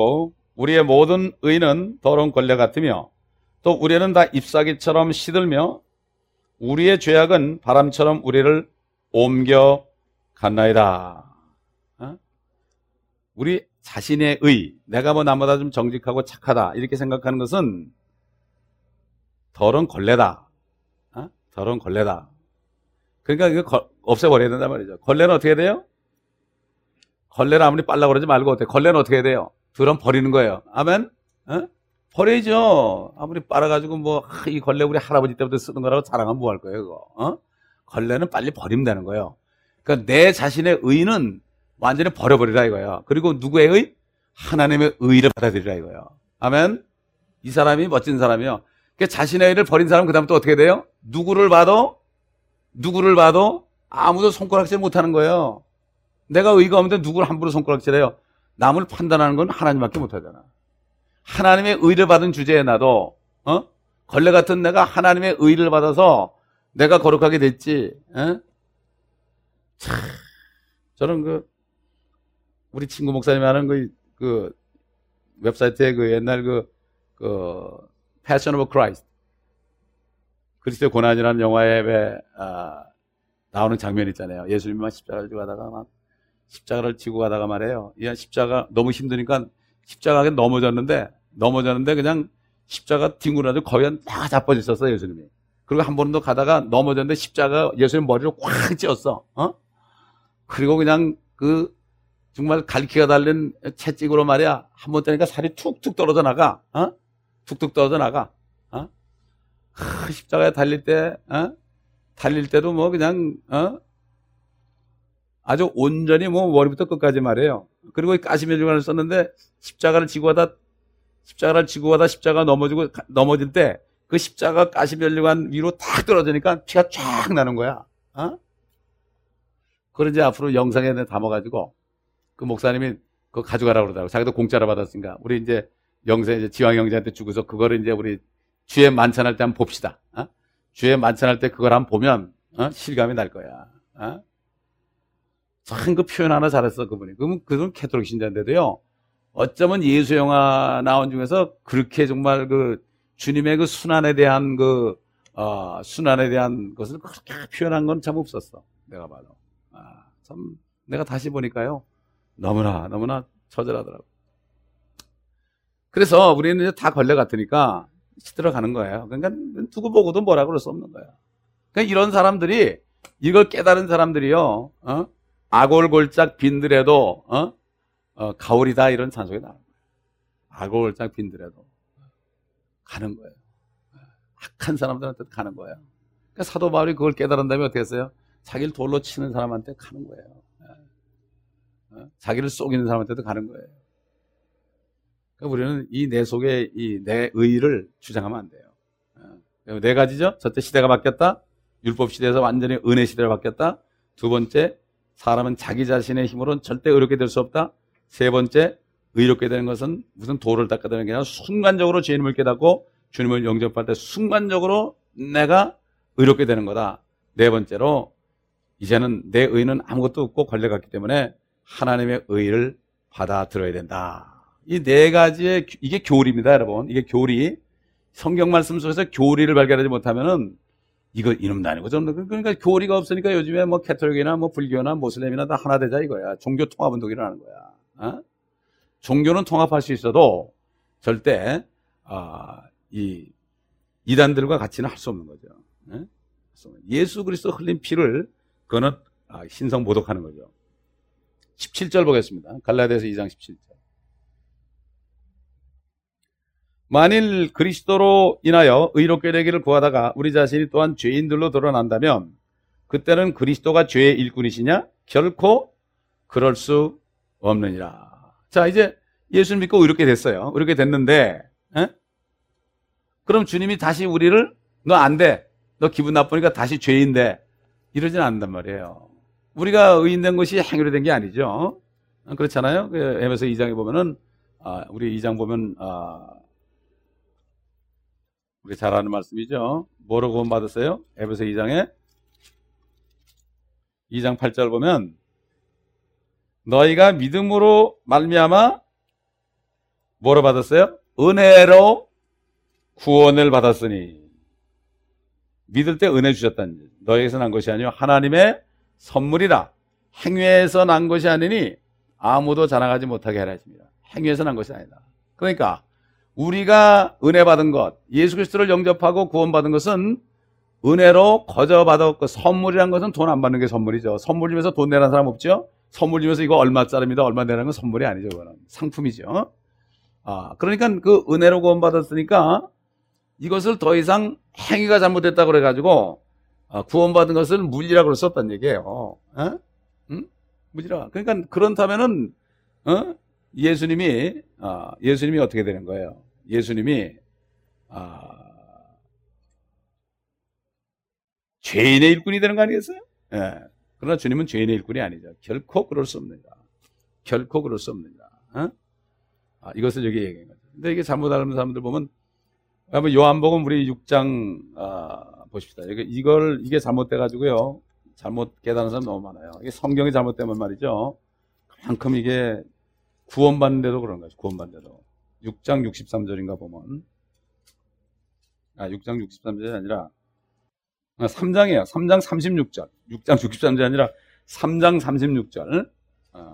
우리의 모든 의는 더러운 걸레 같으며 또 우리는 다 잎사귀처럼 시들며 우리의 죄악은 바람처럼 우리를 옮겨 갔나이다. 어? 우리 자신의 의, 내가 뭐 남보다 좀 정직하고 착하다 이렇게 생각하는 것은 더러운 걸레다. 어? 더러운 걸레다. 그러니까 이거 거, 없애버려야 된단 말이죠. 걸레는 어떻게 돼요? 걸레는 아무리 빨라고 그러지 말고 어때? 걸레는 어떻게 돼요? 들은 버리는 거예요. 아멘? 어? 버리죠. 아무리 빨아가지고 뭐 이 걸레 우리 할아버지 때부터 쓰는 거라고 자랑하면 뭐 할 거예요, 그거? 어? 걸레는 빨리 버리면 되는 거예요. 그러니까 내 자신의 의는 완전히 버려버리라 이거예요. 그리고 누구의 의? 하나님의 의를 받아들이라 이거예요. 아멘? 이 사람이 멋진 사람이요. 그러니까 자신의 의를 버린 사람은 그 다음 또 어떻게 돼요? 누구를 봐도 누구를 봐도 아무도 손가락질 못하는 거예요. 내가 의가 없는데 누구를 함부로 손가락질해요? 남을 판단하는 건 하나님밖에 못하잖아. 하나님의 의를 받은 주제에 나도 어? 걸레 같은 내가 하나님의 의를 받아서 내가 거룩하게 됐지. 어? 참, 저는 그 우리 친구 목사님이 하는 그, 그 웹사이트에 그 옛날 그, 그 Passion of Christ 그리스도의 고난이라는 영화에 왜 아, 나오는 장면 있잖아요. 예수님이 막 십자가를 지고 가다가 막 십자가를 지고 가다가 말이에요. 이 십자가 너무 힘드니까 십자가에 넘어졌는데 넘어졌는데 그냥 십자가 뒹굴어가지고 거의 다 자빠져 있었어요, 예수님이. 그리고 한 번도 가다가 넘어졌는데 십자가 예수님 머리를 꽉 찧었어. 어? 그리고 그냥 그 정말 갈기가 달린 채찍으로 말이야. 한 번 때니까 살이 툭툭 떨어져 나가. 어? 툭툭 떨어져 나가. 어? 하, 십자가에 달릴 때, 어? 달릴 때도 뭐 그냥 어? 아주 온전히 뭐 머리부터 끝까지 말이에요. 그리고 가시면줄관을 썼는데 십자가를 지고 가다 십자가를 지고 가다 십자가 넘어지고 넘어질 때 그 십자가 가시면줄관 위로 탁 떨어지니까 피가 쫙 나는 거야. 어? 그걸 이제 앞으로 영상에 담아가지고 그 목사님이 그거 가져가라고 그러더라고. 자기도 공짜로 받았으니까 우리 이제 영상 이제 지왕 형제한테 주고서 그거를 이제 우리 주에 만찬할 때 한번 봅시다. 어? 주에 만찬할 때 그걸 한번 보면 어? 실감이 날 거야. 어? 참 그 표현 하나 잘했어 그분이. 그분 그분 캐톨릭 신자인데도요. 어쩌면 예수 영화 나온 중에서 그렇게 정말 그 주님의 그 순환에 대한 그 어, 순환에 대한 것을 그렇게 표현한 건 참 없었어. 내가 봐도. 아, 참 내가 다시 보니까요. 너무나 너무나 처절하더라고. 그래서 우리는 이제 다 걸레 같으니까 시들어가는 거예요. 그러니까 두고 보고도 뭐라 그럴 수 없는 거야. 그러니까 이런 사람들이 이걸 깨달은 사람들이요. 어? 아골골짝 빈들에도 어? 어, 가오리다 이런 찬송이 나와요. 아골골짝 빈들에도 가는 거예요. 악한 사람들한테 가는 거예요. 그러니까 사도 바울이 그걸 깨달은 다음에 어떻게 했어요? 자기를 돌로 치는 사람한테 가는 거예요. 어? 자기를 속이는 사람한테도 가는 거예요. 그러니까 우리는 이 내 속에 이 내 의의를 주장하면 안 돼요. 어? 네 가지죠. 첫째, 시대가 바뀌었다. 율법 시대에서 완전히 은혜 시대로 바뀌었다. 두 번째, 사람은 자기 자신의 힘으로는 절대 의롭게 될 수 없다. 세 번째, 의롭게 되는 것은 무슨 도를 닦아야 되는 게 아니라 순간적으로 죄인임을 깨닫고 주님을 영접할 때 순간적으로 내가 의롭게 되는 거다. 네 번째로, 이제는 내 의는 아무것도 없고 걸레같기 때문에 하나님의 의를 받아들여야 된다. 이 네 가지의, 이게 교리입니다, 여러분. 이게 교리. 성경 말씀 속에서 교리를 발견하지 못하면은 이거 이놈도 아니고 저놈도. 그러니까 교리가 없으니까 요즘에 뭐 캐톨릭이나 뭐 불교나 모슬렘이나 다 하나 되자 이거야. 종교 통합 운동이 일어나는 거야. 어? 종교는 통합할 수 있어도 절대 아, 이 이단들과 같이는 할 수 없는 거죠. 예? 예수 그리스도 흘린 피를 그거는 아, 신성 모독하는 거죠. 십칠 절 보겠습니다. 갈라디아서 이 장 십칠 절. 만일 그리스도로 인하여 의롭게 되기를 구하다가 우리 자신이 또한 죄인들로 드러난다면 그때는 그리스도가 죄의 일꾼이시냐? 결코 그럴 수 없느니라. 자, 이제 예수 믿고 의롭게 됐어요. 의롭게 됐는데 에? 그럼 주님이 다시 우리를 너 안 돼. 너 기분 나쁘니까 다시 죄인돼. 이러진 않는단 말이에요. 우리가 의인된 것이 행위로 된 게 아니죠. 그렇잖아요. 에베소 이 장에 보면은 아, 우리 이 장 보면 아, 우리 잘 아는 말씀이죠. 뭐로 구원받았어요? 에베소 이 장에 이 장 팔 절 보면 너희가 믿음으로 말미암아 뭐로 받았어요? 은혜로 구원을 받았으니. 믿을 때 은혜 주셨다는 거죠. 너에게서 난 것이 아니요 하나님의 선물이라. 행위에서 난 것이 아니니 아무도 자랑하지 못하게 하라 하십니다. 행위에서 난 것이 아니다. 그러니까 우리가 은혜 받은 것, 예수 그리스도를 영접하고 구원받은 것은 은혜로 거저 받았고, 선물이란 것은 돈 안 받는 게 선물이죠. 선물 주면서 돈 내라는 사람 없죠? 선물 주면서 이거 얼마짜리입니다, 얼마 내라는 건 선물이 아니죠. 그거는 상품이죠. 아, 그러니까 그 은혜로 구원받았으니까 이것을 더 이상 행위가 잘못됐다고 그래가지고 아, 구원받은 것을 물리라고 그럴 수 없다는 얘기예요. 어? 응? 물리라. 그러니까 그렇다면은 어? 예수님이 아, 예수님이 어떻게 되는 거예요? 예수님이 아, 죄인의 일꾼이 되는 거 아니겠어요? 예. 그러나 주님은 죄인의 일꾼이 아니죠. 결코 그럴 수 없느니라. 결코 그럴 수 없느니라. 어? 아, 이것을 여기 얘기한 거죠. 근데 이게 잘못 알는 사람들 보면, 한번 요한복음 우리 육 장 아, 보십시다. 이게 이걸 이게 잘못돼가지고요, 잘못 깨닫는 사람 너무 많아요. 이게 성경이 잘못되면 말이죠. 그만큼 이게 구원받는데도 그런 거죠. 구원받는데도 육 장 육십삼 절인가 보면, 아, 육 장 육십삼 절이 아니라 아, 삼 장이에요. 삼 장 삼십육 절. 육 장 육십삼 절이 아니라 삼 장 삼십육 절. 아,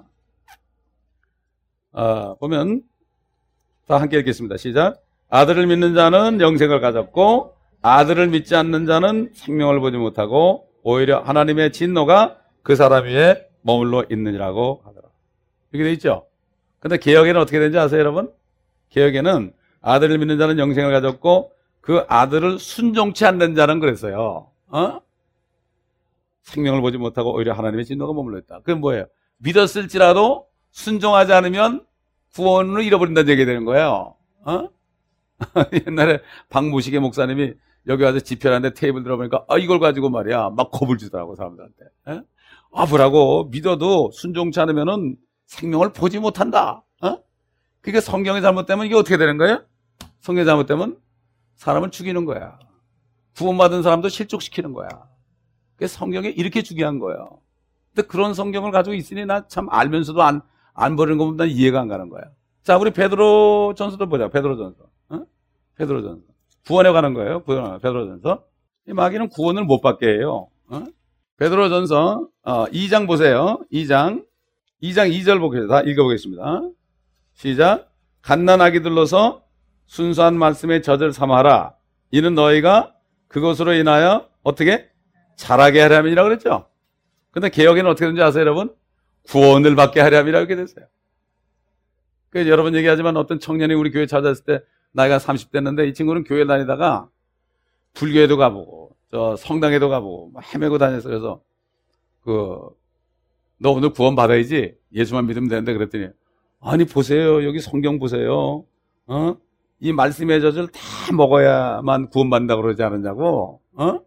아, 보면 다 함께 읽겠습니다. 시작. 아들을 믿는 자는 영생을 가졌고 아들을 믿지 않는 자는 생명을 보지 못하고 오히려 하나님의 진노가 그 사람 위에 머물러 있느니라고 하더라. 이렇게 돼 있죠. 근데 개역에는 어떻게 되는지 아세요, 여러분? 개역에는 아들을 믿는 자는 영생을 가졌고 그 아들을 순종치 않는 자는 그랬어요. 어? 생명을 보지 못하고 오히려 하나님의 진노가 머물러 있다. 그건 뭐예요? 믿었을지라도 순종하지 않으면 구원을 잃어버린다는 얘기가 되는 거예요. 어? 옛날에 박무식의 목사님이 여기 와서 집회하는데 테이블 들어보니까 아, 이걸 가지고 말이야 막 겁을 주더라고, 사람들한테. 에? 아, 뭐라고? 믿어도 순종치 않으면은 생명을 보지 못한다. 어? 그게 성경이 잘못되면 이게 어떻게 되는 거예요? 성경이 잘못되면 사람을 죽이는 거야. 구원받은 사람도 실족시키는 거야. 그게 성경이 이렇게 중요한 거예요. 근데 그런 성경을 가지고 있으니 나 참 알면서도 안, 안 버리는 것보다 이해가 안 가는 거야. 자, 우리 베드로 전서도 보자. 베드로 전서. 어? 베드로 전서. 구원에 관한 거예요. 구원, 베드로 전서. 이 마귀는 구원을 못 받게 해요. 어? 베드로 전서 어, 이 장 보세요. 이 장. 이 장 이 절 보겠습니다. 읽어보겠습니다. 시작. 갓난아기들로서 순수한 말씀의 젖을 삼아라. 이는 너희가 그것으로 인하여 어떻게? 자라게 하려면이라고 그랬죠. 근데 개혁에는 어떻게 되는지 아세요, 여러분? 구원을 받게 하려면이라고 이렇게 됐어요. 그래서 여러 번 얘기하지만 어떤 청년이 우리 교회 찾아왔을 때 나이가 삼십 됐는데 이 친구는 교회 다니다가 불교에도 가보고 저 성당에도 가보고 막 헤매고 다녔어요. 그래서 그 너 오늘 구원 받아야지, 예수만 믿으면 되는데 그랬더니 아니 보세요, 여기 성경 보세요. 어? 이 말씀의 젖을 다 먹어야만 구원받는다고 그러지 않았냐고. 어?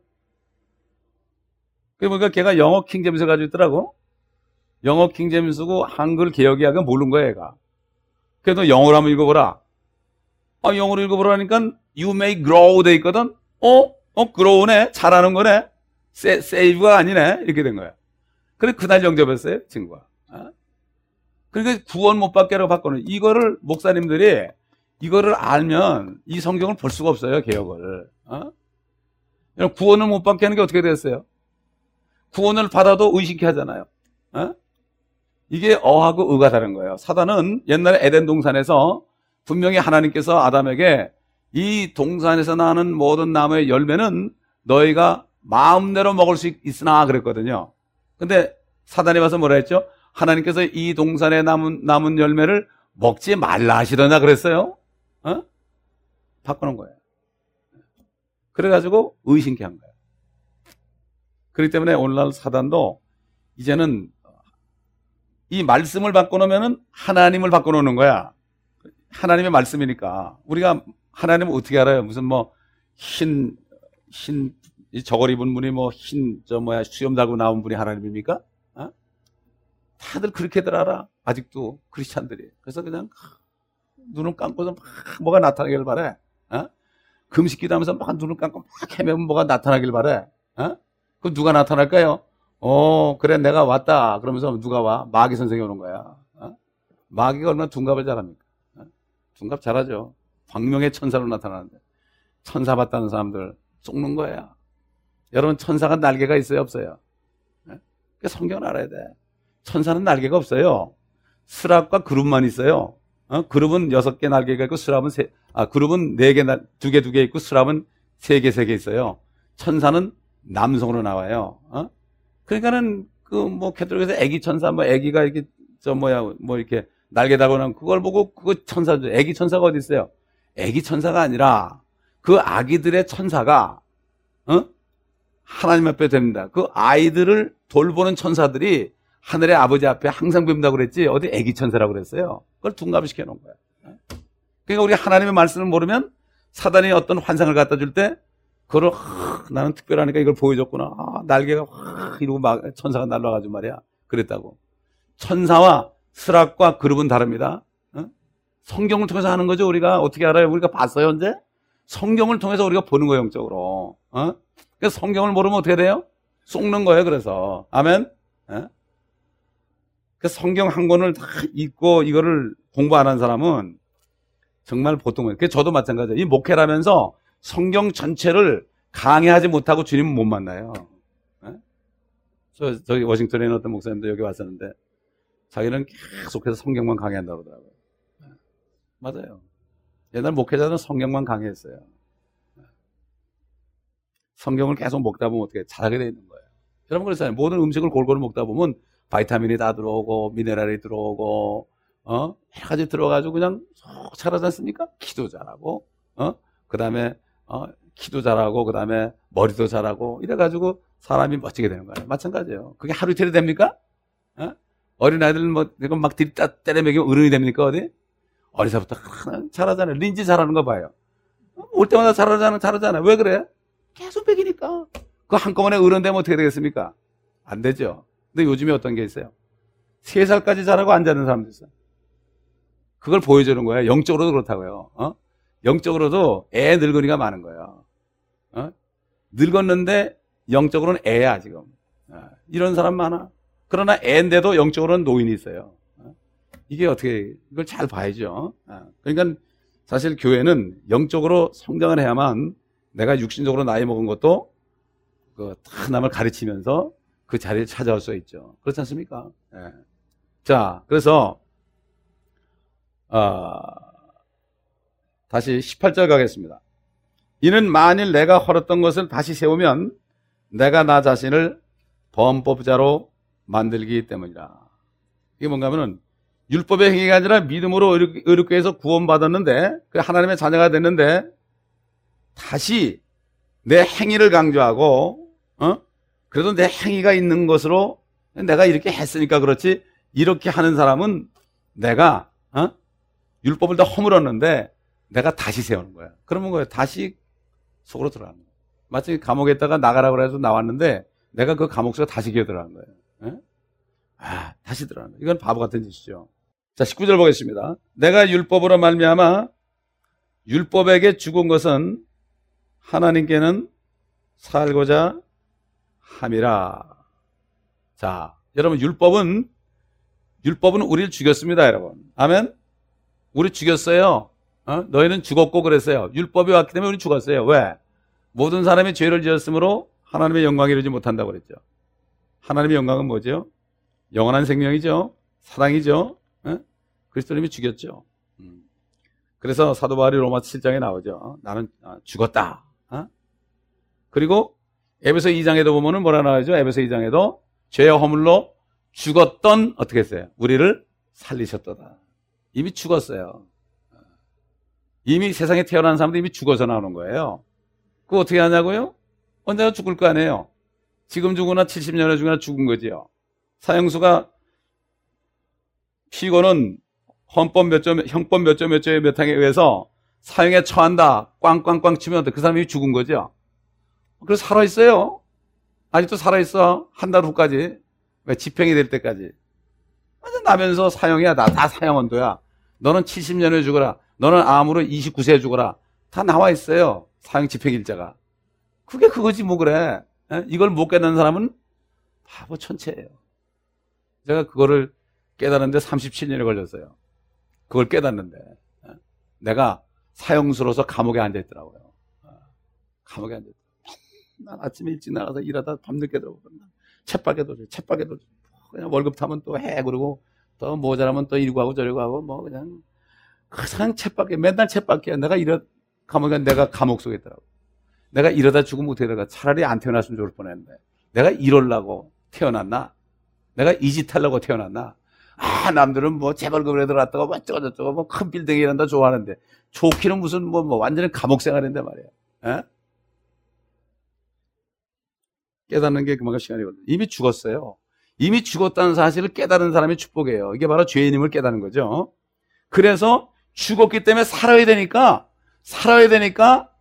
그러니까 보니까 걔가 영어 킹제임스 가지고 있더라고. 영어 킹제임스고 한글 개역이야가 모르는 거야, 얘가. 그래도 영어로 한번 읽어보라. 아, 영어로 읽어보라니까 you may grow 돼 있거든. 어? 어, grow네. 잘하는 거네. save가 아니네. 이렇게 된 거야. 그래, 그날 영접했어요, 친구가. 어? 그러니까 구원 못 받게 하라고 바꾸는, 이거를 목사님들이 이거를 알면 이 성경을 볼 수가 없어요, 개혁을. 어? 구원을 못 받게 하는 게 어떻게 됐어요? 구원을 받아도 의식케 하잖아요. 어? 이게 어하고 의가 다른 거예요. 사단은 옛날에 에덴 동산에서 분명히 하나님께서 아담에게 이 동산에서 나는 모든 나무의 열매는 너희가 마음대로 먹을 수 있으나 그랬거든요. 근데 사단이 와서 뭐라 했죠? 하나님께서 이 동산에 남은, 남은 열매를 먹지 말라 하시더냐 그랬어요. 어? 바꾸는 거예요. 그래가지고 의심케 한 거예요. 그렇기 때문에 오늘날 사단도 이제는 이 말씀을 바꿔놓으면 하나님을 바꿔놓는 거야. 하나님의 말씀이니까. 우리가 하나님을 어떻게 알아요? 무슨 뭐 흰, 흰, 저걸 입은 분이 뭐 흰, 저 뭐야, 수염 달고 나온 분이 하나님입니까? 어? 다들 그렇게들 알아. 아직도 크리스찬들이. 그래서 그냥 눈을 감고서 막 뭐가 나타나길 바래. 어? 금식기도 하면서 막 눈을 감고 막 헤매면 뭐가 나타나길 바래. 어? 그럼 누가 나타날까요? 어, 그래, 내가 왔다. 그러면서 누가 와? 마귀 선생이 오는 거야. 어? 마귀가 얼마나 둔갑을 잘합니까? 어? 둔갑 잘하죠. 광명의 천사로 나타나는데 천사 봤다는 사람들 속는 거야. 여러분 천사가 날개가 있어요 없어요? 그 성경을 알아야 돼. 천사는 날개가 없어요. 스랍과 그룹만 있어요. 어? 그룹은 여섯 개 날개가 있고 스랍은 세, 아 그룹은 네 개, 두 개 두 개 있고 스랍은 세 개 세 개 있어요. 천사는 남성으로 나와요. 어? 그러니까는 그 뭐 캐톨릭에서 애기 천사 뭐 애기가 이렇게 저 뭐야 뭐 이렇게 날개 달고 나면 그걸 보고 그거 천사죠. 애기 천사가 어디 있어요? 애기 천사가 아니라 그 아기들의 천사가 어? 하나님 앞에 됩니다. 그 아이들을 돌보는 천사들이 하늘의 아버지 앞에 항상 뵙는다고 그랬지 어디 애기 천사라고 그랬어요. 그걸 둔갑을 시켜놓은 거야. 그러니까 우리 하나님의 말씀을 모르면 사단이 어떤 환상을 갖다 줄 때 그걸 하, 나는 특별하니까 이걸 보여줬구나. 아, 날개가 확 이러고 막 천사가 날아가지고 말이야. 그랬다고. 천사와 스락과 그룹은 다릅니다. 어? 성경을 통해서 하는 거죠. 우리가 어떻게 알아요? 우리가 봤어요 언제? 성경을 통해서 우리가 보는 거예요 영적으로. 어? 그래서 성경을 모르면 어떻게 돼요? 속는 거예요. 그래서 아멘. 어? 그 성경 한 권을 다 읽고 이거를 공부 안 한 사람은 정말 보통은. 그 저도 마찬가지예요. 이 목회라면서 성경 전체를 강의하지 못하고 주님은 못 만나요. 네? 저, 저기 워싱턴에 있는 어떤 목사님도 여기 왔었는데 자기는 계속해서 성경만 강의한다고 그러더라고요. 네. 맞아요. 옛날 목회자들은 성경만 강의했어요. 네. 성경을 계속 먹다 보면 어떻게 잘하게 돼 있는 거예요. 여러분 그렇잖아요. 모든 음식을 골고루 먹다 보면 바이타민이 다 들어오고 미네랄이 들어오고 어? 여러 가지 들어가지고 그냥 쏙 잘하지 않습니까? 키도 잘하고 어? 그 다음에 어, 키도 잘하고 그 다음에 머리도 잘하고 이래가지고 사람이 멋지게 되는 거예요. 마찬가지예요. 그게 하루 이틀이 됩니까? 어? 어린아이들 뭐 이거 막 들이따 때려먹이면 어른이 됩니까 어디? 어리서부터 잘하잖아요. 린지 잘하는 거 봐요. 올 때마다 잘하잖아 잘하잖아. 왜 그래? 계속 먹이니까. 그 한꺼번에 어른 되면 어떻게 되겠습니까? 안 되죠. 근데 요즘에 어떤 게 있어요? 세 살까지 자라고 안 자는 사람도 있어요. 그걸 보여주는 거예요. 영적으로도 그렇다고요. 어? 영적으로도 애 늙은이가 많은 거예요. 어? 늙었는데 영적으로는 애야 지금. 어? 이런 사람 많아. 그러나 애인데도 영적으로는 노인이 있어요. 어? 이게 어떻게 이걸 잘 봐야죠. 어? 그러니까 사실 교회는 영적으로 성장을 해야만 내가 육신적으로 나이 먹은 것도 그 남을 가르치면서 그 자리에 찾아올 수 있죠. 그렇지 않습니까? 예. 자, 그래서 어, 다시 십팔 절 가겠습니다. 이는 만일 내가 헐었던 것을 다시 세우면 내가 나 자신을 범법자로 만들기 때문이라. 이게 뭔가 하면은 율법의 행위가 아니라 믿음으로 의롭게 해서 구원받았는데 그 하나님의 자녀가 됐는데 다시 내 행위를 강조하고 어? 그래도 내 행위가 있는 것으로 내가 이렇게 했으니까 그렇지 이렇게 하는 사람은 내가 어? 율법을 다 허물었는데 내가 다시 세우는 거야. 그러면 거예요. 다시 속으로 들어가는 거야. 마치 감옥에 있다가 나가라고 해서 나왔는데 내가 그 감옥 속에 다시 기어 들어가는 거예요. 에? 아, 다시 들어가는 거예요. 이건 바보 같은 짓이죠. 자, 십구 절 보겠습니다. 내가 율법으로 말미암아 율법에게 죽은 것은 하나님께는 살고자 함이라. 자, 여러분 율법은 율법은 우리를 죽였습니다, 여러분. 아멘. 우리 죽였어요. 어? 너희는 죽었고 그랬어요. 율법이 왔기 때문에 우리 죽었어요. 왜? 모든 사람이 죄를 지었으므로 하나님의 영광이 이루지 못한다고 그랬죠. 하나님의 영광은 뭐죠? 영원한 생명이죠. 사랑이죠. 어? 그리스도님이 죽였죠. 음. 그래서 사도 바울이 로마 칠 장에 나오죠. 나는 죽었다. 어? 그리고 에베소 이 장에도 보면은 뭐라 나와죠? 에베소 이 장에도 죄와 허물로 죽었던 어떻게 했어요? 우리를 살리셨도다. 이미 죽었어요. 이미 세상에 태어난 사람도 이미 죽어서 나오는 거예요. 그거 어떻게 하냐고요? 언제나 죽을 거 아니에요. 지금 죽으나 칠십 년에 죽으나 죽은 거지요. 사형수가 피고는 헌법 몇 점, 형법 몇 점 몇 점의 몇 항에 의해서 사형에 처한다. 꽝꽝꽝 치면 그 사람이 죽은 거죠. 그래서 살아있어요. 아직도 살아있어. 한 달 후까지. 왜? 집행이 될 때까지. 나면서 사형이야. 나 다 사형 언도야. 너는 칠십 년에 죽어라. 너는 암으로 이십구 세에 죽어라. 다 나와 있어요. 사형 집행일자가. 그게 그거지 뭐 그래. 에? 이걸 못 깨닫는 사람은 바보 천체예요. 제가 그거를 깨닫는데 삼십칠 년이 걸렸어요. 그걸 깨닫는데. 에? 내가 사형수로서 감옥에 앉아있더라고요. 감옥에 앉아있더라고요. 난 아침에 일찍 나가서 일하다 밤늦게 들어오거든요. 쳇바게도 줘, 쳇바게도 줘. 그냥 월급 타면 또 해. 그러고 또 모자라면 또 이러고 하고 저러고 하고 뭐 그냥 그냥 쳇바게, 맨날 쳇바게야. 내가 이러, 감옥에 내가 감옥 속에 있더라고. 내가 이러다 죽으면 어떻게 될까? 차라리 안 태어났으면 좋을 뻔했는데. 내가 이럴라고 태어났나? 내가 이 짓 하려고 태어났나? 아, 남들은 뭐 재벌급에 들어갔다가 뭐 어쩌고저쩌고 뭐 큰 빌딩에 일한다 좋아하는데 좋기는 무슨 뭐, 뭐 완전히 감옥 생활인데 말이야. 에? 깨닫는 게 그만큼 시간이 걸려요. 이미 죽었어요. 이미 죽었다는 사실을 깨달은 사람이 축복이에요. 이게 바로 죄인임을 깨닫는 거죠. 그래서 죽었기 때문에 살아야 되니까, 살아야 되니까,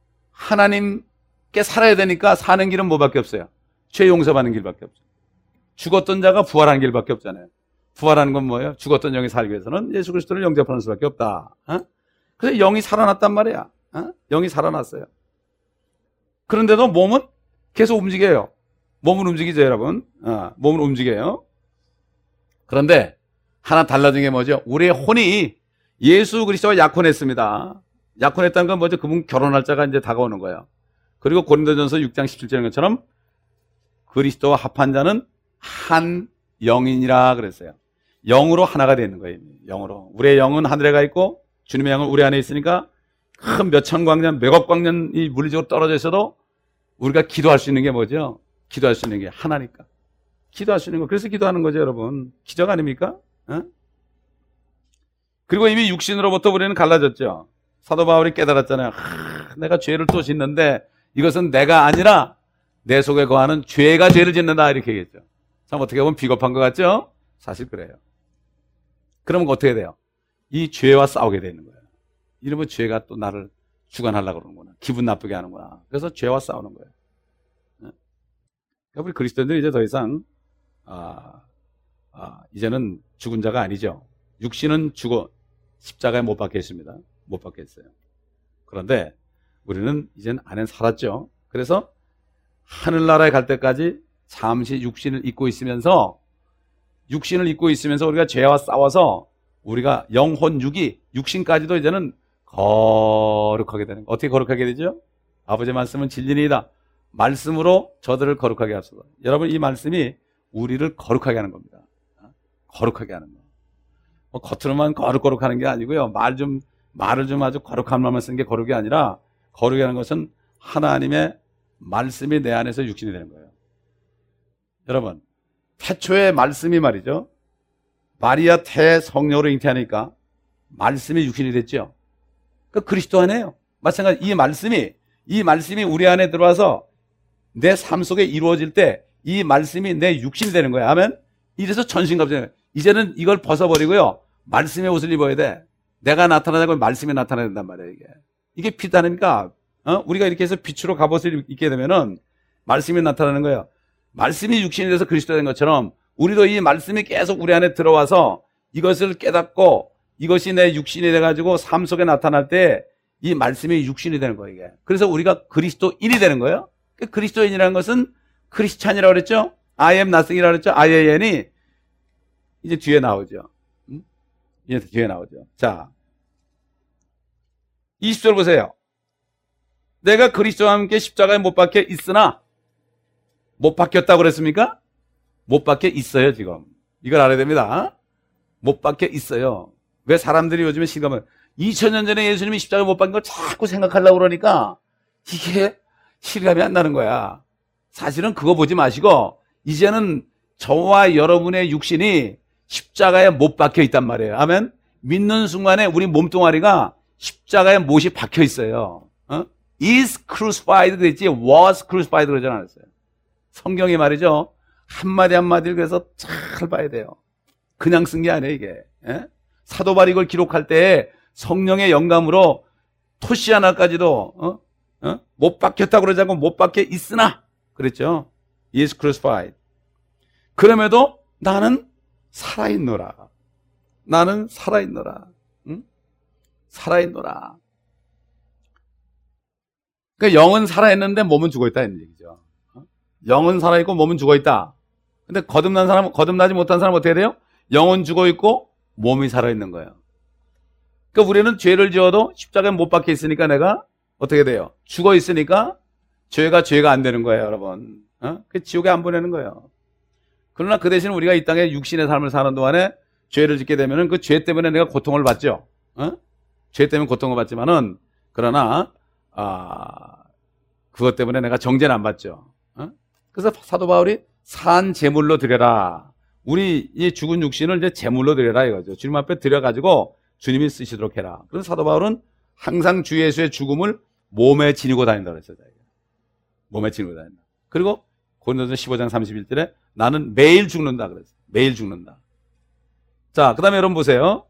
하나님께 살아야 되니까 사는 길은 뭐밖에 없어요? 죄 용서받는 길밖에 없어요. 죽었던 자가 부활하는 길밖에 없잖아요. 부활하는 건 뭐예요? 죽었던 영이 살기 위해서는 예수 그리스도를 영접하는 수밖에 없다. 어? 그래서 영이 살아났단 말이야. 어? 영이 살아났어요. 그런데도 몸은 계속 움직여요. 몸은 움직이죠, 여러분. 어, 몸은 움직여요. 그런데 하나 달라진 게 뭐죠? 우리의 혼이 예수 그리스도와 약혼했습니다. 약혼했다는 건 뭐죠? 그분 결혼할 자가 이제 다가오는 거예요. 그리고 고린도전서 육 장 십칠 절인 것처럼 그리스도와 합한 자는 한 영이니라 그랬어요. 영으로 하나가 되는 거예요. 영으로. 우리의 영은 하늘에 가 있고 주님의 영은 우리 안에 있으니까 큰 몇천 광년, 몇억 광년이 물리적으로 떨어져 있어도 우리가 기도할 수 있는 게 뭐죠? 기도할 수 있는 게 하나니까. 기도할 수 있는 거. 그래서 기도하는 거죠, 여러분. 기적 아닙니까? 어? 그리고 이미 육신으로부터 우리는 갈라졌죠. 사도 바울이 깨달았잖아요. 하, 내가 죄를 또 짓는데 이것은 내가 아니라 내 속에 거하는 죄가 죄를 짓는다 이렇게 얘기했죠. 참 어떻게 보면 비겁한 것 같죠? 사실 그래요. 그러면 어떻게 돼요? 이 죄와 싸우게 되는 거예요. 이러면 죄가 또 나를 주관하려고 그러는구나. 기분 나쁘게 하는구나. 그래서 죄와 싸우는 거예요. 우리 그리스도인들이 이제 더 이상 아, 아, 이제는 죽은 자가 아니죠. 육신은 죽어 십자가에 못 박혔습니다. 못 박혔어요. 그런데 우리는 이제는 안에 살았죠. 그래서 하늘나라에 갈 때까지 잠시 육신을 입고 있으면서 육신을 입고 있으면서 우리가 죄와 싸워서 우리가 영혼 육이 육신까지도 이제는 거룩하게 되는 거예요. 어떻게 거룩하게 되죠? 아버지의 말씀은 진리니이다. 말씀으로 저들을 거룩하게 하소서. 여러분 이 말씀이 우리를 거룩하게 하는 겁니다. 거룩하게 하는 거. 뭐 겉으로만 거룩거룩 하는 게 아니고요. 말 좀, 말을 좀 아주 거룩한 말만 쓰는 게 거룩이 아니라 거룩이 하는 것은 하나님의 말씀이 내 안에서 육신이 되는 거예요. 여러분, 태초의 말씀이 말이죠. 마리아 태 성령으로 잉태하니까 말씀이 육신이 됐죠. 그 그리스도 안에요. 마찬가지 이 말씀이, 이 말씀이 우리 안에 들어와서 내 삶 속에 이루어질 때 이 말씀이 내 육신이 되는 거예요. 아멘? 이래서 전신갑주예요. 이제는 이걸 벗어버리고요. 말씀의 옷을 입어야 돼. 내가 나타나자고 말씀이 나타나야 된단 말이에요, 이게. 이게 빛 아닙니까? 어? 우리가 이렇게 해서 빛으로 갑옷을 입게 되면은 말씀이 나타나는 거예요. 말씀이 육신이 돼서 그리스도 된 것처럼 우리도 이 말씀이 계속 우리 안에 들어와서 이것을 깨닫고 이것이 내 육신이 돼가지고 삶 속에 나타날 때 이 말씀이 육신이 되는 거예요, 이게. 그래서 우리가 그리스도인이 되는 거예요. 그리스도인이라는 것은 크리스찬이라고 그랬죠? I am nothing이라고 그랬죠? I am이 이제 뒤에 나오죠. 음? 이제 뒤에 나오죠. 자, 이십 절 보세요. 내가 그리스도와 함께 십자가에 못 박혀 있으나 못 박혔다고 그랬습니까? 못 박혀 있어요, 지금. 이걸 알아야 됩니다. 못 박혀 있어요. 왜 사람들이 요즘에 실감을 이천 년 전에 예수님이 십자가에 못 박힌 걸 자꾸 생각하려고 그러니까 이게 실감이 안 나는 거야. 사실은 그거 보지 마시고 이제는 저와 여러분의 육신이 십자가에 못 박혀 있단 말이에요. 아멘? 믿는 순간에 우리 몸뚱아리가 십자가에 못이 박혀 있어요. 어? is crucified 그랬지 was crucified 그러지 않았어요. 성경이 말이죠. 한마디 한마디를 그래서 잘 봐야 돼요. 그냥 쓴 게 아니에요, 이게. 예? 사도 바울이 이걸 기록할 때 성령의 영감으로 토시 하나까지도 어? 어? 못 박혔다고 그러지 않고 못 박혀 있으나 그랬죠. is crucified. 그럼에도 나는 살아있노라. 나는 살아있노라. 응? 살아있노라. 그러니까 영은 살아있는데 몸은 죽어있다 이런 얘기죠. 어? 영은 살아있고 몸은 죽어있다. 근데 거듭난 사람, 거듭나지 못한 사람은 어떻게 돼요? 영은 죽어있고 몸이 살아있는 거예요. 그러니까 우리는 죄를 지어도 십자가에 못 박혀 있으니까 내가 어떻게 돼요? 죽어 있으니까 죄가 죄가 안 되는 거예요, 여러분. 어? 그 지옥에 안 보내는 거예요. 그러나 그 대신 우리가 이 땅에 육신의 삶을 사는 동안에 죄를 짓게 되면은 그 죄 때문에 내가 고통을 받죠. 어? 죄 때문에 고통을 받지만은 그러나 아 그것 때문에 내가 정죄는 안 받죠. 어? 그래서 사도 바울이 산 제물로 드려라. 우리 이 죽은 육신을 이제 제물로 드려라 이거죠. 주님 앞에 드려가지고 주님이 쓰시도록 해라. 그래서 사도 바울은 항상 주 예수의 죽음을 몸에 지니고 다닌다고 했어요. 몸에 지니고 다닌다. 그리고 고린도서 십오 장 삼십일 절에 나는 매일 죽는다 그랬어요. 매일 죽는다. 자, 그 다음에 여러분 보세요.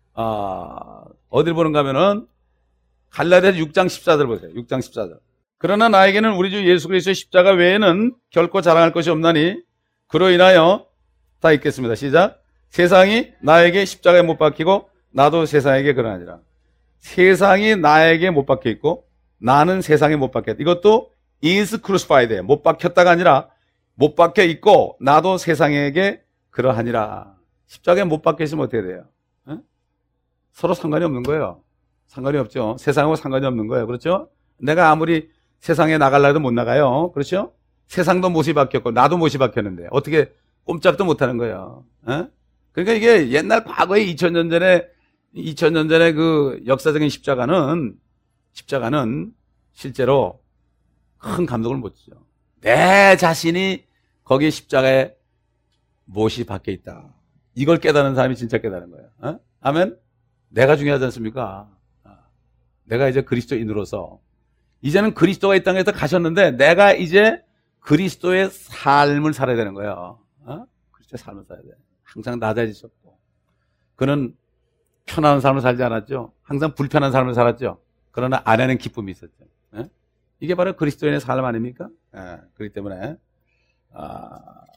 아, 어딜 보는가 하면은 갈라디아서 육 장 십사 절 보세요. 육 장 십사 절. 그러나 나에게는 우리 주 예수 그리스도의 십자가 외에는 결코 자랑할 것이 없나니 그로 인하여 다 읽겠습니다. 시작. 세상이 나에게 십자가에 못 박히고 나도 세상에게 그러하니라. 세상이 나에게 못 박혀 있고 나는 세상에 못 박혔다. 이것도 is crucified. 못 박혔다가 아니라 못 박혀 있고 나도 세상에게 그러하니라. 십자가에 못 박혀 있으면 어떻게 돼요? 에? 서로 상관이 없는 거예요. 상관이 없죠. 세상하고 상관이 없는 거예요. 그렇죠? 내가 아무리 세상에 나가려 해도 못 나가요. 그렇죠? 세상도 못이 박혔고 나도 못이 박혔는데 어떻게 꼼짝도 못 하는 거예요. 에? 그러니까 이게 옛날 과거에 이천 년 전에 이천 년 전에 그 역사적인 십자가는 십자가는 실제로 큰 감동을 못 주죠. 내 자신이 거기 십자가에 못이 박혀 있다. 이걸 깨달은 사람이 진짜 깨달은 거예요. 어? 아멘? 내가 중요하지 않습니까? 내가 이제 그리스도인으로서 이제는 그리스도가 이 땅에서 가셨는데 내가 이제 그리스도의 삶을 살아야 되는 거예요. 어? 그리스도의 삶을 살아야 돼. 항상 낮아지셨고 그는 편안한 삶을 살지 않았죠. 항상 불편한 삶을 살았죠. 그러나 안에는 기쁨이 있었죠. 예? 이게 바로 그리스도인의 삶 아닙니까? 예, 그렇기 때문에 아,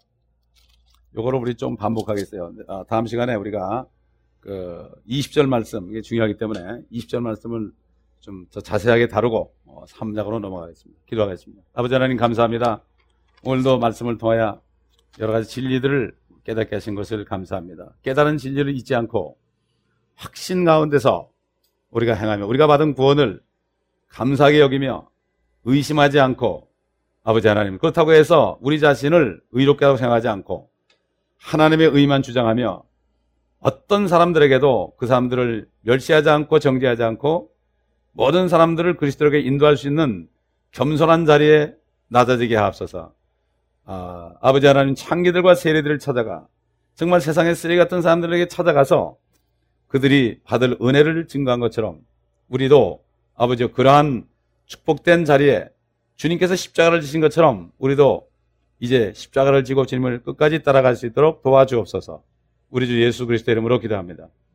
요거를 우리 좀 반복하겠어요. 아, 다음 시간에 우리가 그 이십 절 말씀, 이게 중요하기 때문에 이십 절 말씀을 좀 더 자세하게 다루고 어, 삼 장으로 넘어가겠습니다. 기도하겠습니다. 아버지 하나님 감사합니다. 오늘도 말씀을 통하여 여러 가지 진리들을 깨닫게 하신 것을 감사합니다. 깨달은 진리를 잊지 않고 확신 가운데서 우리가 행하며 우리가 받은 구원을 감사하게 여기며 의심하지 않고 아버지 하나님, 그렇다고 해서 우리 자신을 의롭게 하고 생각하지 않고 하나님의 의만 주장하며 어떤 사람들에게도 그 사람들을 멸시하지 않고 정죄하지 않고 모든 사람들을 그리스도에게 인도할 수 있는 겸손한 자리에 낮아지게 하옵소서. 아, 아버지 하나님, 창기들과 세리들을 찾아가 정말 세상의 쓰레기 같은 사람들에게 찾아가서 그들이 받을 은혜를 증거한 것처럼 우리도 아버지 그러한 축복된 자리에 주님께서 십자가를 지신 것처럼 우리도 이제 십자가를 지고 주님을 끝까지 따라갈 수 있도록 도와주옵소서. 우리 주 예수 그리스도 이름으로 기도합니다.